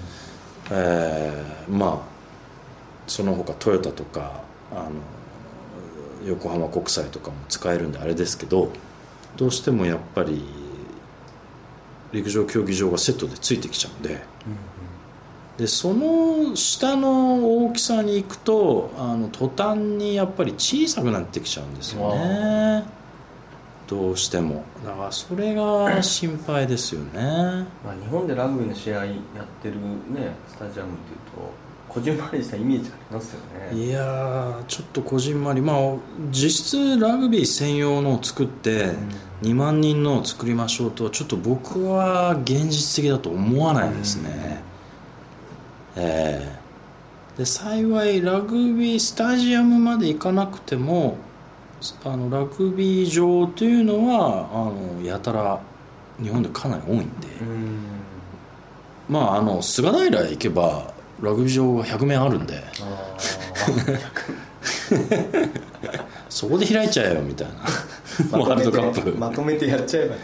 その他トヨタとか横浜国際とかも使えるんであれですけど、どうしてもやっぱり陸上競技場がセットでついてきちゃうんで、でその下の大きさに行くと途端にやっぱり小さくなってきちゃうんですよね、どうしても。だからそれが心配ですよね。 日本でラグビーの試合やってるねスタジアムっていうとこじんまりしたイメージありますよね。 いやちょっとこじんまり、実質ラグビー専用のを作って2万人のを作りましょうとはちょっと僕は現実的だと思わないですね。で幸いラグビースタジアムまで行かなくてもラグビー場というのはやたら日本でかなり多いんで、菅平行けばラグビー場が100面あるんでそこで開いちゃえよみたいなワールドカップまとめてやっちゃえばって、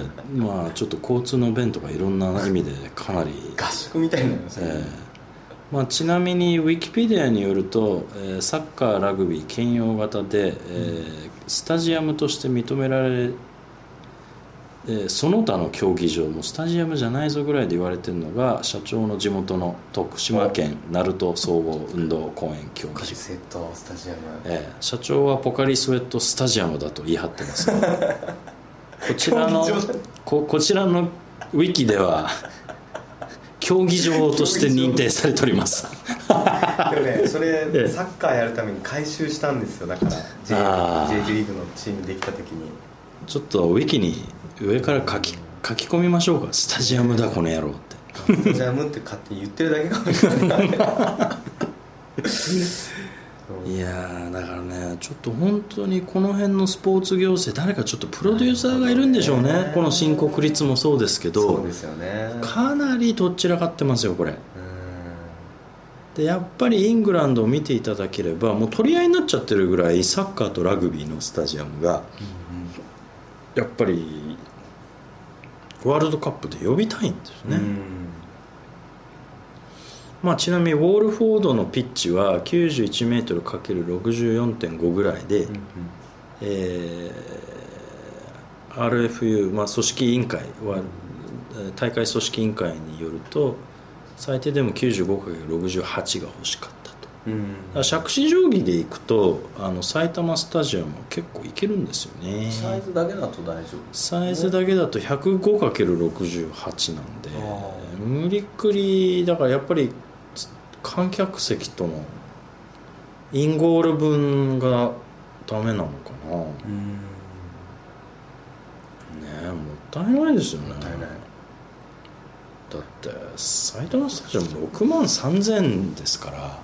ちょっと交通の便とかいろんな意味でかなり合宿みたいになりますね。 ちなみにウィキペディアによると、サッカーラグビー兼用型で、スタジアムとして認められ、その他の競技場もスタジアムじゃないぞぐらいで言われてるのが社長の地元の徳島県鳴門総合運動公園競技場スウェットスタジアム、 社長はポカリスウェットスタジアムだと言い張ってますこちらのウィキでは競技場として認定されておりますでもねそれサッカーやるために改修したんですよ。だから J リーグのチームできた時にちょっとウィキに上から書き込みましょうか。スタジアムだこの野郎ってスタジアムって勝手に言ってるだけかもしれないいやだからねちょっと本当にこの辺のスポーツ行政誰かちょっとプロデューサーがいるんでしょうね。この新国立もそうですけどそうですよね。 かなりどっちらかってますよこれ。 でやっぱりイングランドを見ていただければもう取り合いになっちゃってるぐらいサッカーとラグビーのスタジアムがやっぱりワールドカップで呼びたいんですね。まあ、ちなみにウォールフォードのピッチは 91m×64.5 ぐらいで、RFU、まあ、組織委員会は大会組織委員会によると最低でも 95×68 が欲しかったと。杓子定規でいくと埼玉スタジアムは結構いけるんですよね。 サイズだけだと大丈夫ですね。 サイズだけだと 105×68 なんで無理くりだからやっぱり観客席とのインゴール分がダメなのかな。ねえもったいないですよね。もったいない。だって埼玉スタジアム6万3000ですから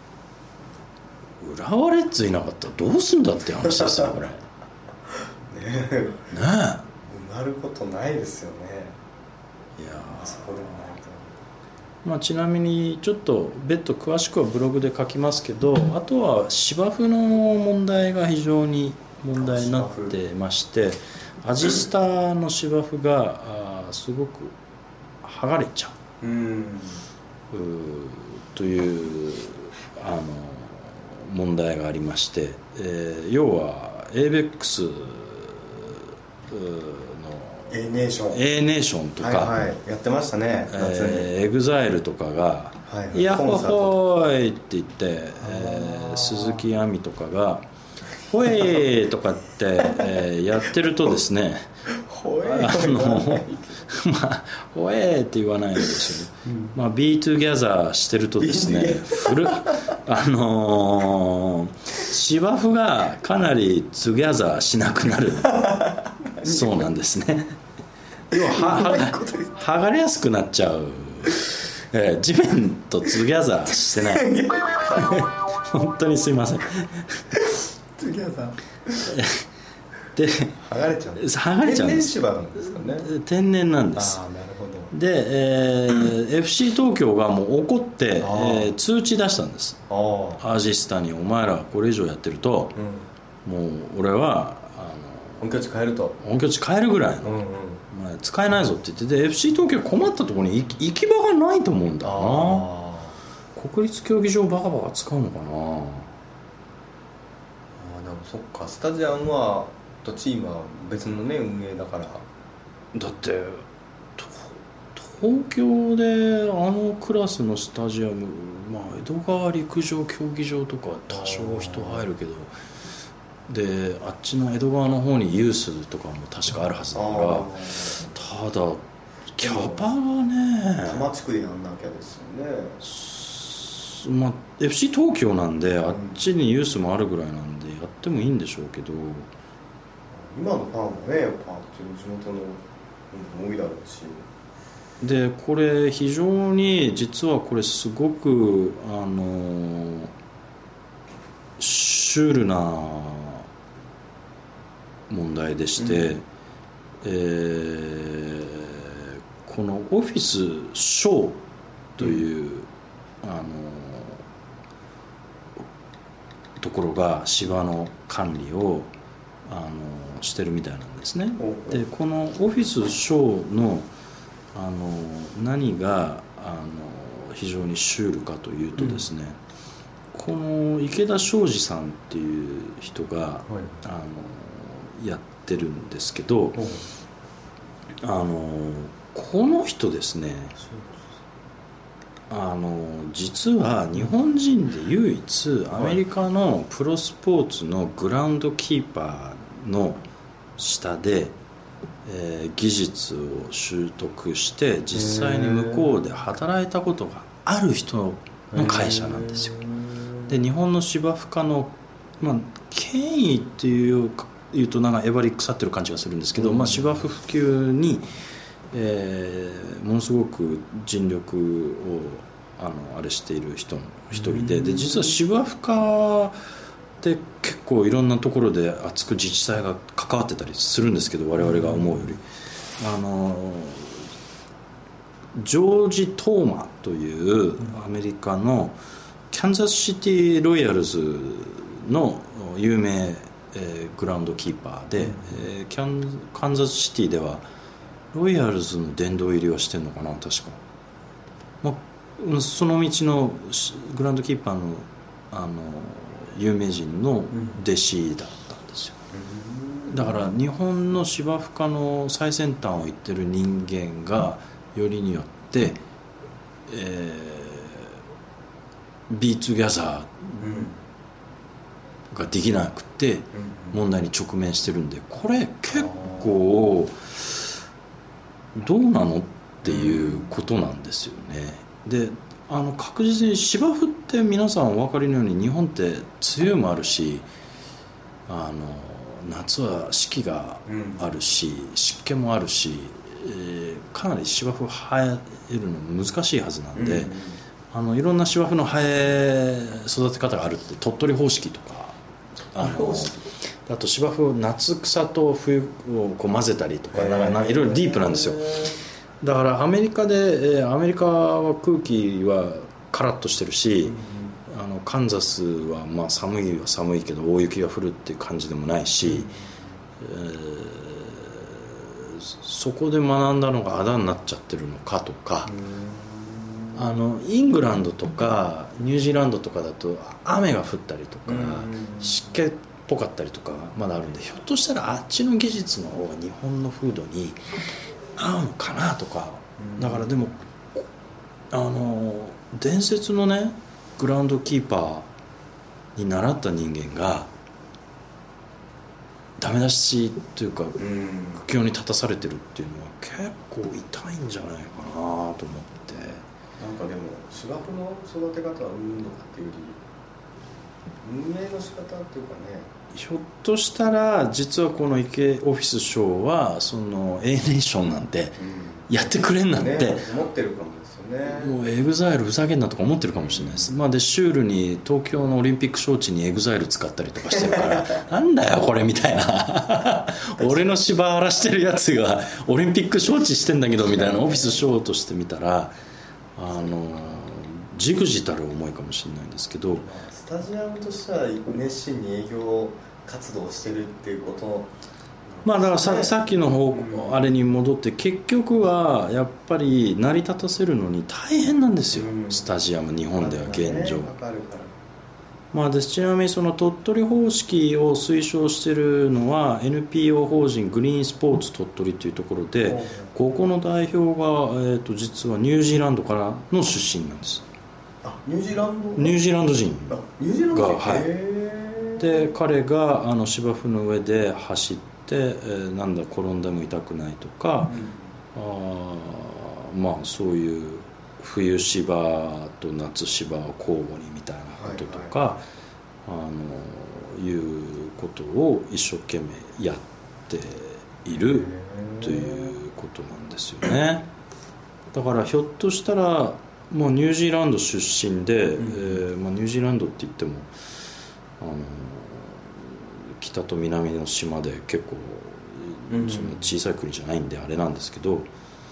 浦和レッズいなかったらどうすんだって話ですよこれねえ埋まることないですよね。 いやそこでもないと。 まあ、ちなみにちょっと別途詳しくはブログで書きますけどあとは芝生の問題が非常に問題になってましてアジスタの芝生がすごく剥がれちゃうという問題がありまして、要は ABEX の A ネーションとか、 はいはい、やってましたね。 EXILE とかが「ヤッホホーイ!」って言って、鈴木亜美とかが「ホエー!」とかって、やってるとですねホエーって言わないんですよ、まあ、Be Together してるとですね芝生がかなりトゥギャザーしなくなるそうなんですね。要は剥がれやすくなっちゃう、地面とトゥギャザーしてない本当にすいませんトゥギャザーで剥がれちゃうんです。天然芝なんですかね。 天然なんです。 なるほど。 で、FC 東京がもう怒って、通知出したんです。アジスタにお前らこれ以上やってると、もう俺は本拠地変えると。 本拠地変えるぐらいの、まあ、使えないぞって言ってで FC 東京困ったところに行き場がないと思うんだよな。国立競技場バカバカ使うのかな。 でもそっかスタジアムはとチームは別のね運営だから。 だって東京でクラスのスタジアム、まあ、江戸川陸上競技場とか多少人入るけどであっちの江戸川の方にユースとかも確かあるはずだからただキャパがね多摩地区でやんなきゃですよね。 まあ、FC 東京なんであっちにユースもあるぐらいなんでやってもいいんでしょうけど今のファンもねやっぱ地元の多いだろうしでこれ非常に実はこれすごくシュールな問題でして、このオフィスショーという、ところが芝の管理をしてるみたいなんですね。でこのオフィスショーの何が非常にシュールかというとですね、この池田昌司さんっていう人が、やってるんですけど、この人ですね実は日本人で唯一アメリカのプロスポーツのグラウンドキーパーの下で、技術を習得して実際に向こうで働いたことがある人の会社なんですよ。で日本の芝生家の、まあ、権威っていうとなんかえばり腐ってる感じがするんですけど、まあ、芝生普及に、ものすごく尽力をあれしている人の一人で、実は芝生家って結構いろんなところで熱く自治体が関わってたりするんですけど我々が思うよりジョージ・トーマというアメリカのキャンザスシティロイヤルズの有名、グラウンドキーパーで、カンザスシティではロイヤルズの殿堂入りはしてんのかな確か、まあ、その道のグラウンドキーパーの、有名人の弟子だったんですよ。だから日本の芝生科の最先端を行ってる人間がよりによって、Be Togetherができなくて問題に直面してるんで、これ結構どうなのっていうことなんですよね。で確実に芝生って皆さんお分かりのように日本って梅雨もあるし夏は四季があるし、湿気もあるし、かなり芝生生えるの難しいはずなんで、いろんな芝生の生え育て方があるって、鳥取方式とかあと芝生夏草と冬をこう混ぜたりとかいろいろディープなんですよ。だからアメリカは空気はカラッとしてるし、カンザスはまあ寒いは寒いけど大雪が降るっていう感じでもないし、そこで学んだのがあだになっちゃってるのかとか、イングランドとかニュージーランドとかだと雨が降ったりとか湿気っぽかったりとかまだあるんで、ひょっとしたらあっちの技術の方が日本の風土に合うのかなとか。だからでも伝説のねグラウンドキーパーに習った人間がダメ出しというか苦境に立たされてるっていうのは結構痛いんじゃないかなと思って。 なんかでも芝生の育て方は運動かっていうより運営の仕方っていうかね、 ひょっとしたら実はこの池オフィス賞はその A ネーションなんてやってくれんなんて、 思ってるかもですよね。 もうエグザイルふざけんなとか思ってるかもしれないです、でシュールに東京のオリンピック招致にエグザイル使ったりとかしてるからなんだよこれみたいな俺の芝荒らしてるやつがオリンピック招致してんだけどみたいなオフィス賞として見たらじくじたる思いかもしれないんですけど、 スタジアムとしては熱心に営業活動をしてるっていうことだからさっきのあれに戻って結局はやっぱり成り立たせるのに大変なんですよ、スタジアム日本では現状。でちなみにその鳥取方式を推奨しているのは NPO 法人グリーンスポーツ鳥取というところで、ここの代表が、実はニュージーランドからの出身なんです。 ニュージーランドニュージーランド人が、 はい、 で彼が芝生の上で走ってなんだ転んでも痛くないとか、そういう冬芝と夏芝を交互にみたいなこととか、いうことを一生懸命やっているということなんですよね。だからひょっとしたらニュージーランド出身で、ニュージーランドって言っても北と南の島で結構そんな小さい国じゃないんであれなんですけど、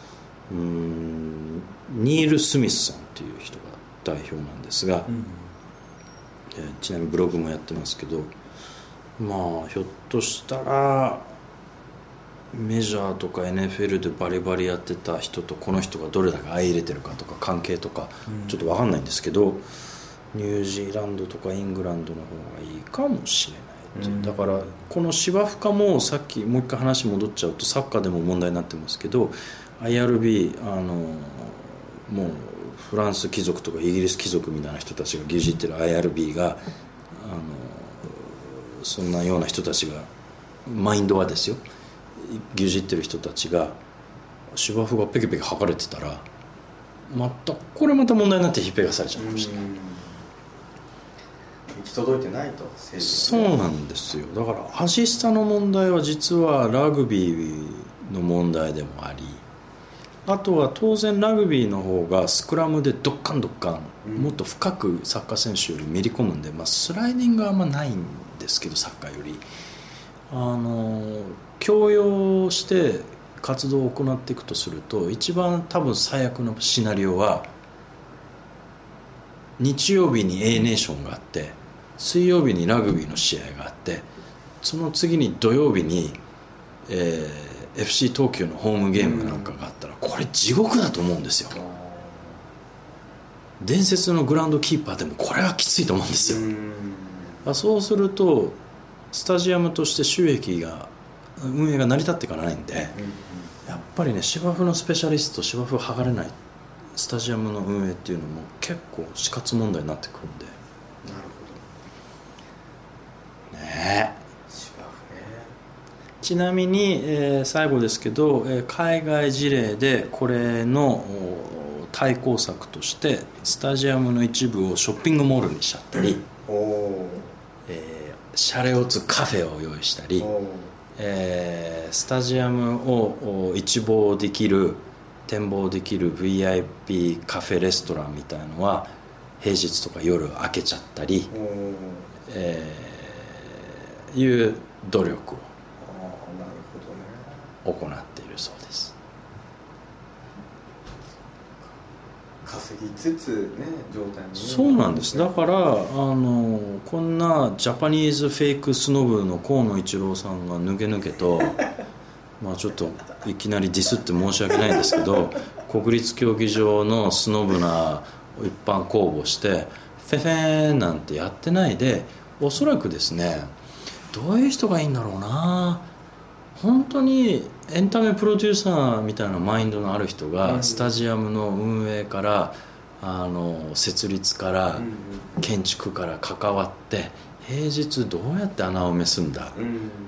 ニール・スミスさんっていう人が代表なんですが、ちなみにブログもやってますけど、ひょっとしたらメジャーとか NFL でバリバリやってた人とこの人がどれだけ相入れてるかとか関係とかちょっと分かんないんですけど、ニュージーランドとかイングランドの方がいいかもしれない、だからこの芝生科もさっきもう一回話戻っちゃうとサッカーでも問題になってますけど IRB もうフランス貴族とかイギリス貴族みたいな人たちが牛耳ってる IRB がそんなような人たちがマインドはですよ牛耳ってる人たちが芝生がペケペケ剥かれてたらこれまた問題になってひっぺがされちゃうかもしれない。 行き届いてないとそうなんですよ。だからアシスタの問題は実はラグビーの問題でもあり、あとは当然ラグビーの方がスクラムでドッカンドッカン、もっと深くサッカー選手よりめり込むんで、スライディングはあんまないんですけどサッカーより強要して活動を行っていくとすると一番多分最悪のシナリオは日曜日に A ネーションがあって水曜日にラグビーの試合があってその次に土曜日に、FC 東急のホームゲームなんかがあったらこれ地獄だと思うんですよ。伝説のグラウンドキーパーでもこれはきついと思うんですよ。そうするとスタジアムとして収益が運営が成り立っていかないんで、やっぱりね芝生のスペシャリスト芝生剥がれないスタジアムの運営っていうのも結構死活問題になってくるんで。 なるほどね。 芝生ね。 ちなみに、最後ですけど、海外事例でこれの対抗策としてスタジアムの一部をショッピングモールにしちゃったり、シャレオツカフェを用意したり、スタジアムを一望できる展望できる VIP カフェレストランみたいのは平日とか夜開けちゃったり、いう努力を行っているそうです。 稼ぎつつね状態もそうなんです。だからこんなジャパニーズフェイクスノブの河野一郎さんが抜けとまあちょっといきなりディスって申し訳ないんですけど国立競技場のスノブな一般公募してフェフェーンなんてやってないで、おそらくですねどういう人がいいんだろうな、本当にエンタメプロデューサーみたいなマインドのある人がスタジアムの運営から設立から建築から関わって平日どうやって穴埋めすんだ、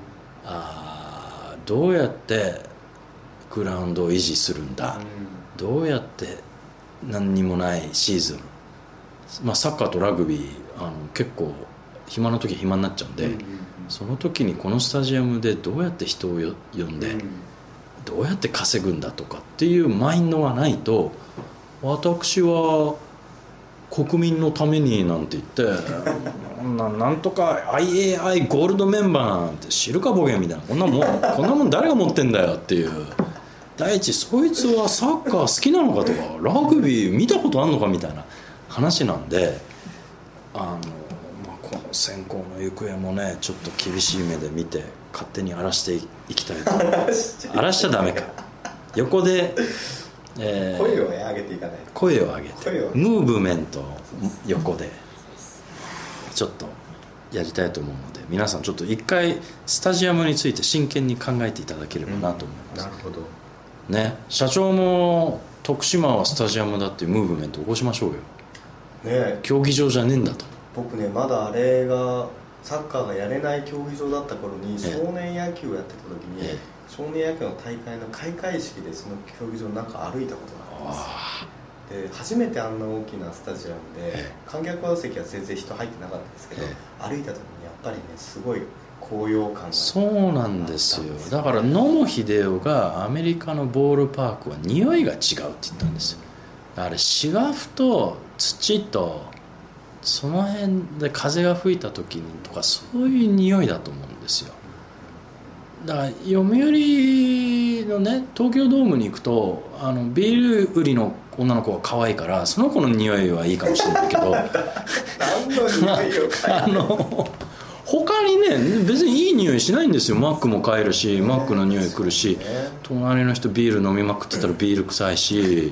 どうやってグラウンドを維持するんだ、どうやって何にもないシーズン、サッカーとラグビー結構暇な時暇になっちゃうんで、その時にこのスタジアムでどうやって人を呼んで、どうやって稼ぐんだとかっていうマインドがないと、私は国民のためになんて言ってなんとか IAI ゴールドメンバーなんて知るかボケみたいな、こんなもん誰が持ってんだよっていう。第一そいつはサッカー好きなのかとかラグビー見たことあんのかみたいな話なんで、この選考の行方もねちょっと厳しい目で見て勝手に荒らしていきたいと荒らしちゃダメか、横で、 声を上げていかないと、 声を上げてムーブメント横でちょっとやりたいと思うので、皆さんちょっと一回スタジアムについて真剣に考えていただければなと思います、 なるほどね。社長も徳島はスタジアムだっていうムーブメント起こしましょうよ、 ね、 競技場じゃねえんだと。 僕ねまだあれがサッカーがやれない競技場だった頃に少年野球をやってた時に、少年野球の大会の開会式でその競技場の中歩いたことがあります。で初めてあんな大きなスタジアムで、観客席は全然人入ってなかったんですけど、歩いた時にやっぱりねすごい高揚感が。 そうなんですよ。だから野茂英雄がアメリカのボールパークは匂いが違うって言ったんですよ。あれ芝生と土とその辺で風が吹いた時にとかそういう匂いだと思うんですよ。だから読売のね東京ドームに行くとビール売りの女の子が可愛いからその子の匂いはいいかもしれないけど何の匂いを嗅いで他にね別にいい匂いしないんですよ。マックも買えるしマックの匂い来るし、隣の人ビール飲みまくってたらビール臭いし、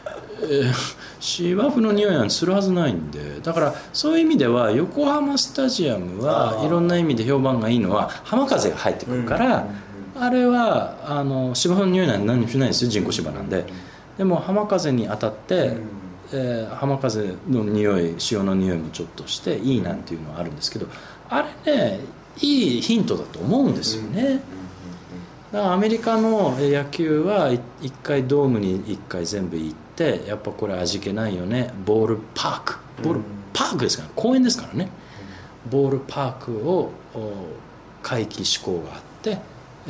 芝生の匂いなんてするはずないんで、だからそういう意味では横浜スタジアムはいろんな意味で評判がいいのは浜風が入ってくるから、あれは芝生の匂いなんて何もしないんですよ、人工芝なんで。でも浜風に当たって、浜風の匂い潮の匂いもちょっとしていいなんていうのはあるんですけど、あれねいいヒントだと思うんですよね。だからアメリカの野球は1回ドームに1回全部行ってやっぱこれ味気ないよね、ボールパークですから、公園ですからね、ボールパークを回帰志向があって、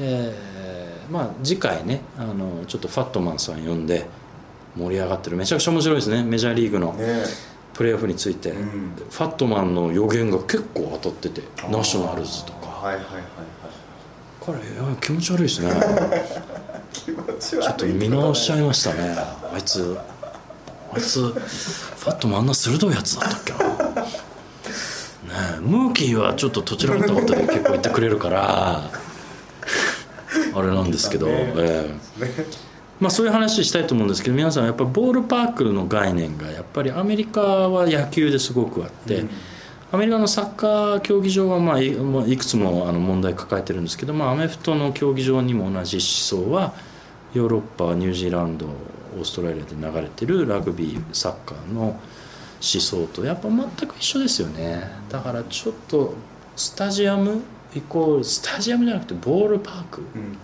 次回ねちょっとファットマンさん呼んで盛り上がってる、めちゃくちゃ面白いですね、メジャーリーグのプレーオフについて、ファットマンの予言が結構当たってて、ナショナルズとかこれ気持ち悪いですね気持ち悪いちょっと見直しちゃいましたね。あいつあいつファットもあんな鋭いやつだったっけなねえ、ムーキーはちょっととちらかったことで結構言ってくれるからあれなんですけど、まあそういう話したいと思うんですけど、皆さんやっぱりボールパークの概念がやっぱりアメリカは野球ですごくあって、アメリカのサッカー競技場はまあいくつも問題抱えてるんですけど、アメフトの競技場にも同じ思想はヨーロッパ、ニュージーランド、オーストラリアで流れてるラグビー、サッカーの思想とやっぱ全く一緒ですよね。だからちょっとスタジアムイコールスタジアムじゃなくてボールパーク、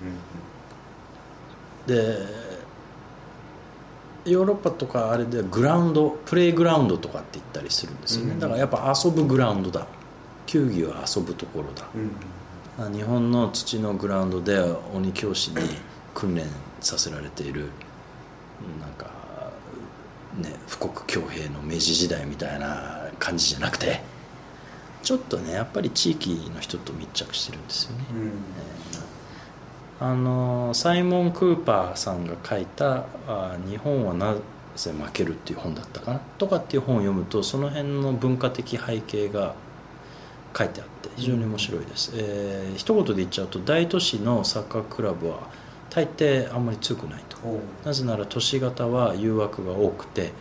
でヨーロッパとかあれでグラウンド、プレイグラウンドとかって言ったりするんですよね。だからやっぱ遊ぶグラウンドだ、球技は遊ぶところだ、日本の土のグラウンドで鬼教師に訓練させられているなんかね、富国強兵の明治時代みたいな感じじゃなくて、ちょっとねやっぱり地域の人と密着してるんですよね、サイモン・クーパーさんが書いた「日本はなぜ負ける」っていう本だったかなとかっていう本を読むと、その辺の文化的背景が書いてあって非常に面白いです、一言で言っちゃうと大都市のサッカークラブは大抵あんまり強くないと。なぜなら都市型は誘惑が多くて、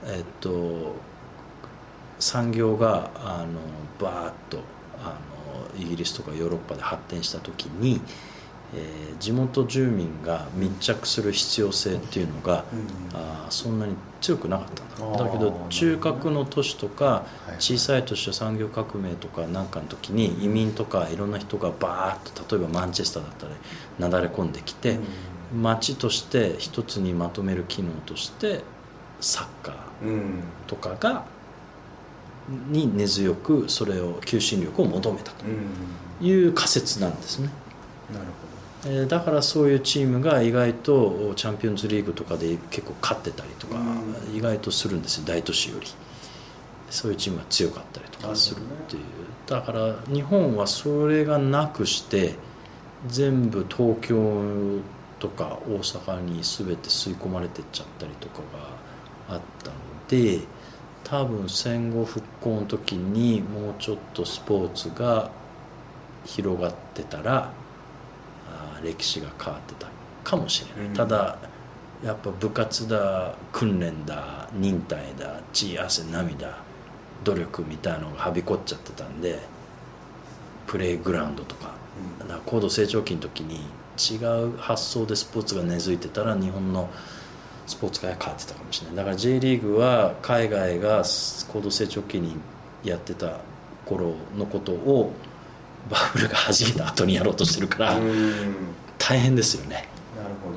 産業がバーッとイギリスとかヨーロッパで発展した時に、地元住民が密着する必要性っていうのが、そんなに強くなかったんだ。だけど中核の都市とか小さい都市は産業革命とかなんかの時に移民とかいろんな人がバーッと、例えばマンチェスターだったらなだれ込んできて、街として一つにまとめる機能としてサッカーとかがに根強くそれを求心力を求めたという仮説なんですね。 なるほど。 だからそういうチームが意外とチャンピオンズリーグとかで結構勝ってたりとか意外とするんですよ、大都市より。そういうチームが強かったりとかするっていう、だから日本はそれがなくして全部東京とか大阪に全て吸い込まれてっちゃったりとかがあったので、多分戦後復興の時にもうちょっとスポーツが広がってたら歴史が変わってたかもしれない、ただやっぱ部活だ、訓練だ、忍耐だ、血汗涙努力みたいなのがはびこっちゃってたんで、プレイグラウンドとか、だから高度成長期の時に違う発想でスポーツが根付いてたら日本のスポーツ界が変わってたかもしれない。だから J リーグは海外が高度成長期にやってた頃のことをバブルが弾けた後にやろうとしてるから大変ですよね。 なるほど、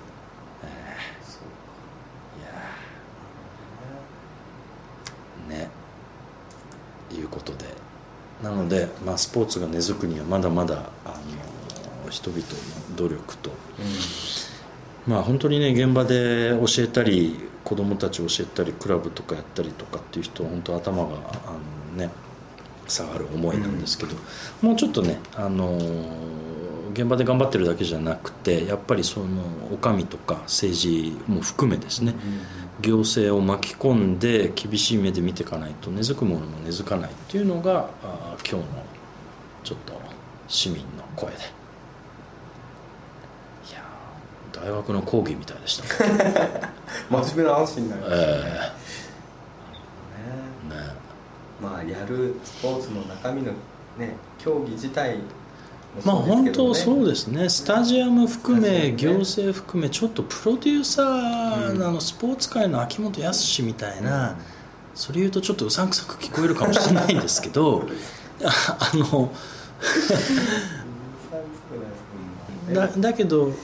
いやね、いうことで、なので、スポーツが根付くにはまだまだ人々の努力と、本当にね現場で教えたり子どもたちを教えたりクラブとかやったりとかっていう人は本当頭が下がる思いなんですけど、もうちょっとね現場で頑張ってるだけじゃなくて、やっぱりそのお上とか政治も含めですね、行政を巻き込んで厳しい目で見ていかないと根付くものも根付かないっていうのが今日のちょっと市民の声で、いや大学の講義みたいでした真面目な話になりましたね。やるスポーツの中身のね競技自体本当そうですね、スタジアム含め行政含めちょっとプロデューサースポーツ界の秋元康みたいな、それ言うとちょっとうさんくさく聞こえるかもしれないんですけどだけど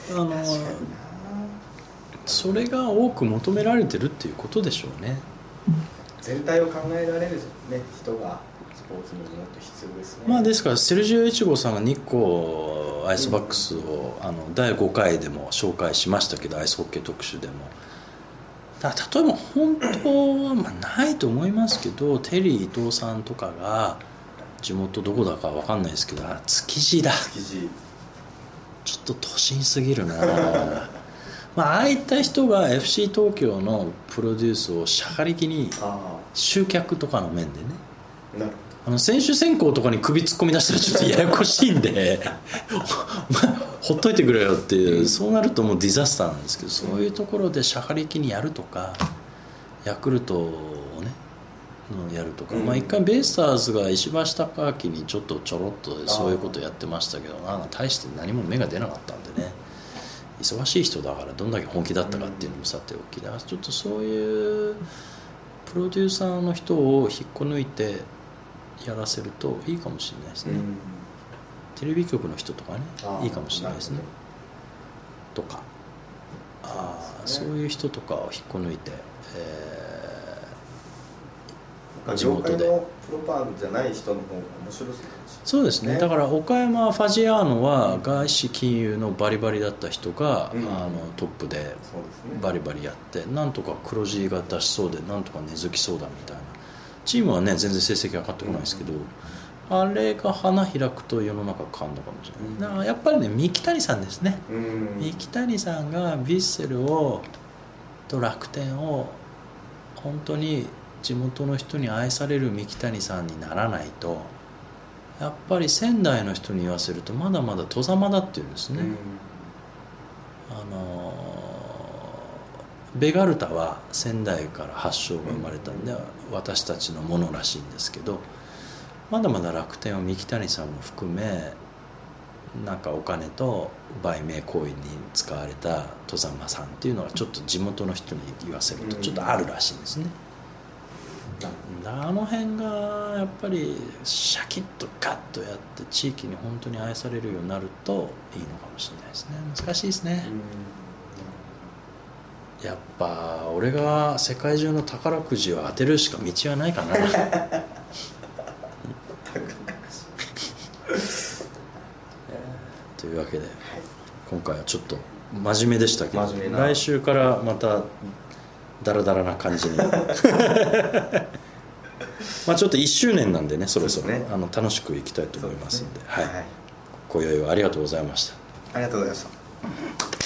それが多く求められてるっていうことでしょうね。 全体を考えられる、人がスポーツにもっと必要ですね。 ですからセルジオ越後さんが日光アイスバックスを第5回でも紹介しましたけど、アイスホッケー特集でも例えば本当はないと思いますけど、テリー伊藤さんとかが地元どこだか分かんないですけど、築地だ、ちょっと都心すぎるなああいった人が FC 東京のプロデュースをしゃかりきに集客とかの面でね、 なるほど、選手選考とかに首突っ込み出したらちょっとややこしいんでほっといてくれよっていう、そうなるともうディザスターなんですけど、そういうところでしゃかりきにやるとか、ヤクルトをねやるとか、一回ベイスターズが石橋貴明にちょろっとそういうことやってましたけど、なんか大して何も芽が出なかったんでね、忙しい人だからどんだけ本気だったかっていうのもさておき、だからちょっとそういうプロデューサーの人を引っこ抜いてやらせるといいかもしれないですね、テレビ局の人とかねいいかもしれないですねとか、そういう人とかを引っこ抜いて、地元で業界のプロパーじゃない人の方が面白そうかもしれない。 そうですね、だから岡山ファジアーノは外資金融のバリバリだった人が、トップでバリバリやって、なんとか黒字が出しそうでなんとか根付きそうだみたいな、チームはね全然成績上がってこないですけど、あれが花開くと世の中変わるのかもしれない、だからやっぱりね三木谷さんですね、三木谷さんがヴィッセルと楽天を本当に地元の人に愛される三木谷さんにならないと、やっぱり仙台の人に言わせるとまだまだ戸ざまだっていうんですね、ベガルタは仙台から発祥が生まれたんで私たちのものらしいんですけど、まだまだ楽天は三木谷さんも含めなんかお金と売名行為に使われた戸ざまさんっていうのがちょっと地元の人に言わせるとちょっとあるらしいんですね、あの辺がやっぱりシャキッとガッとやって地域に本当に愛されるようになるといいのかもしれないですね。難しいですね、やっぱ俺が世界中の宝くじを当てるしか道はないかなというわけで、今回はちょっと真面目でしたけど、来週からまたダラダラな感じにまあちょっと1周年なんでね、そろそろ、楽しくいきたいと思いますので、今宵はありがとうございました。 ありがとうございました。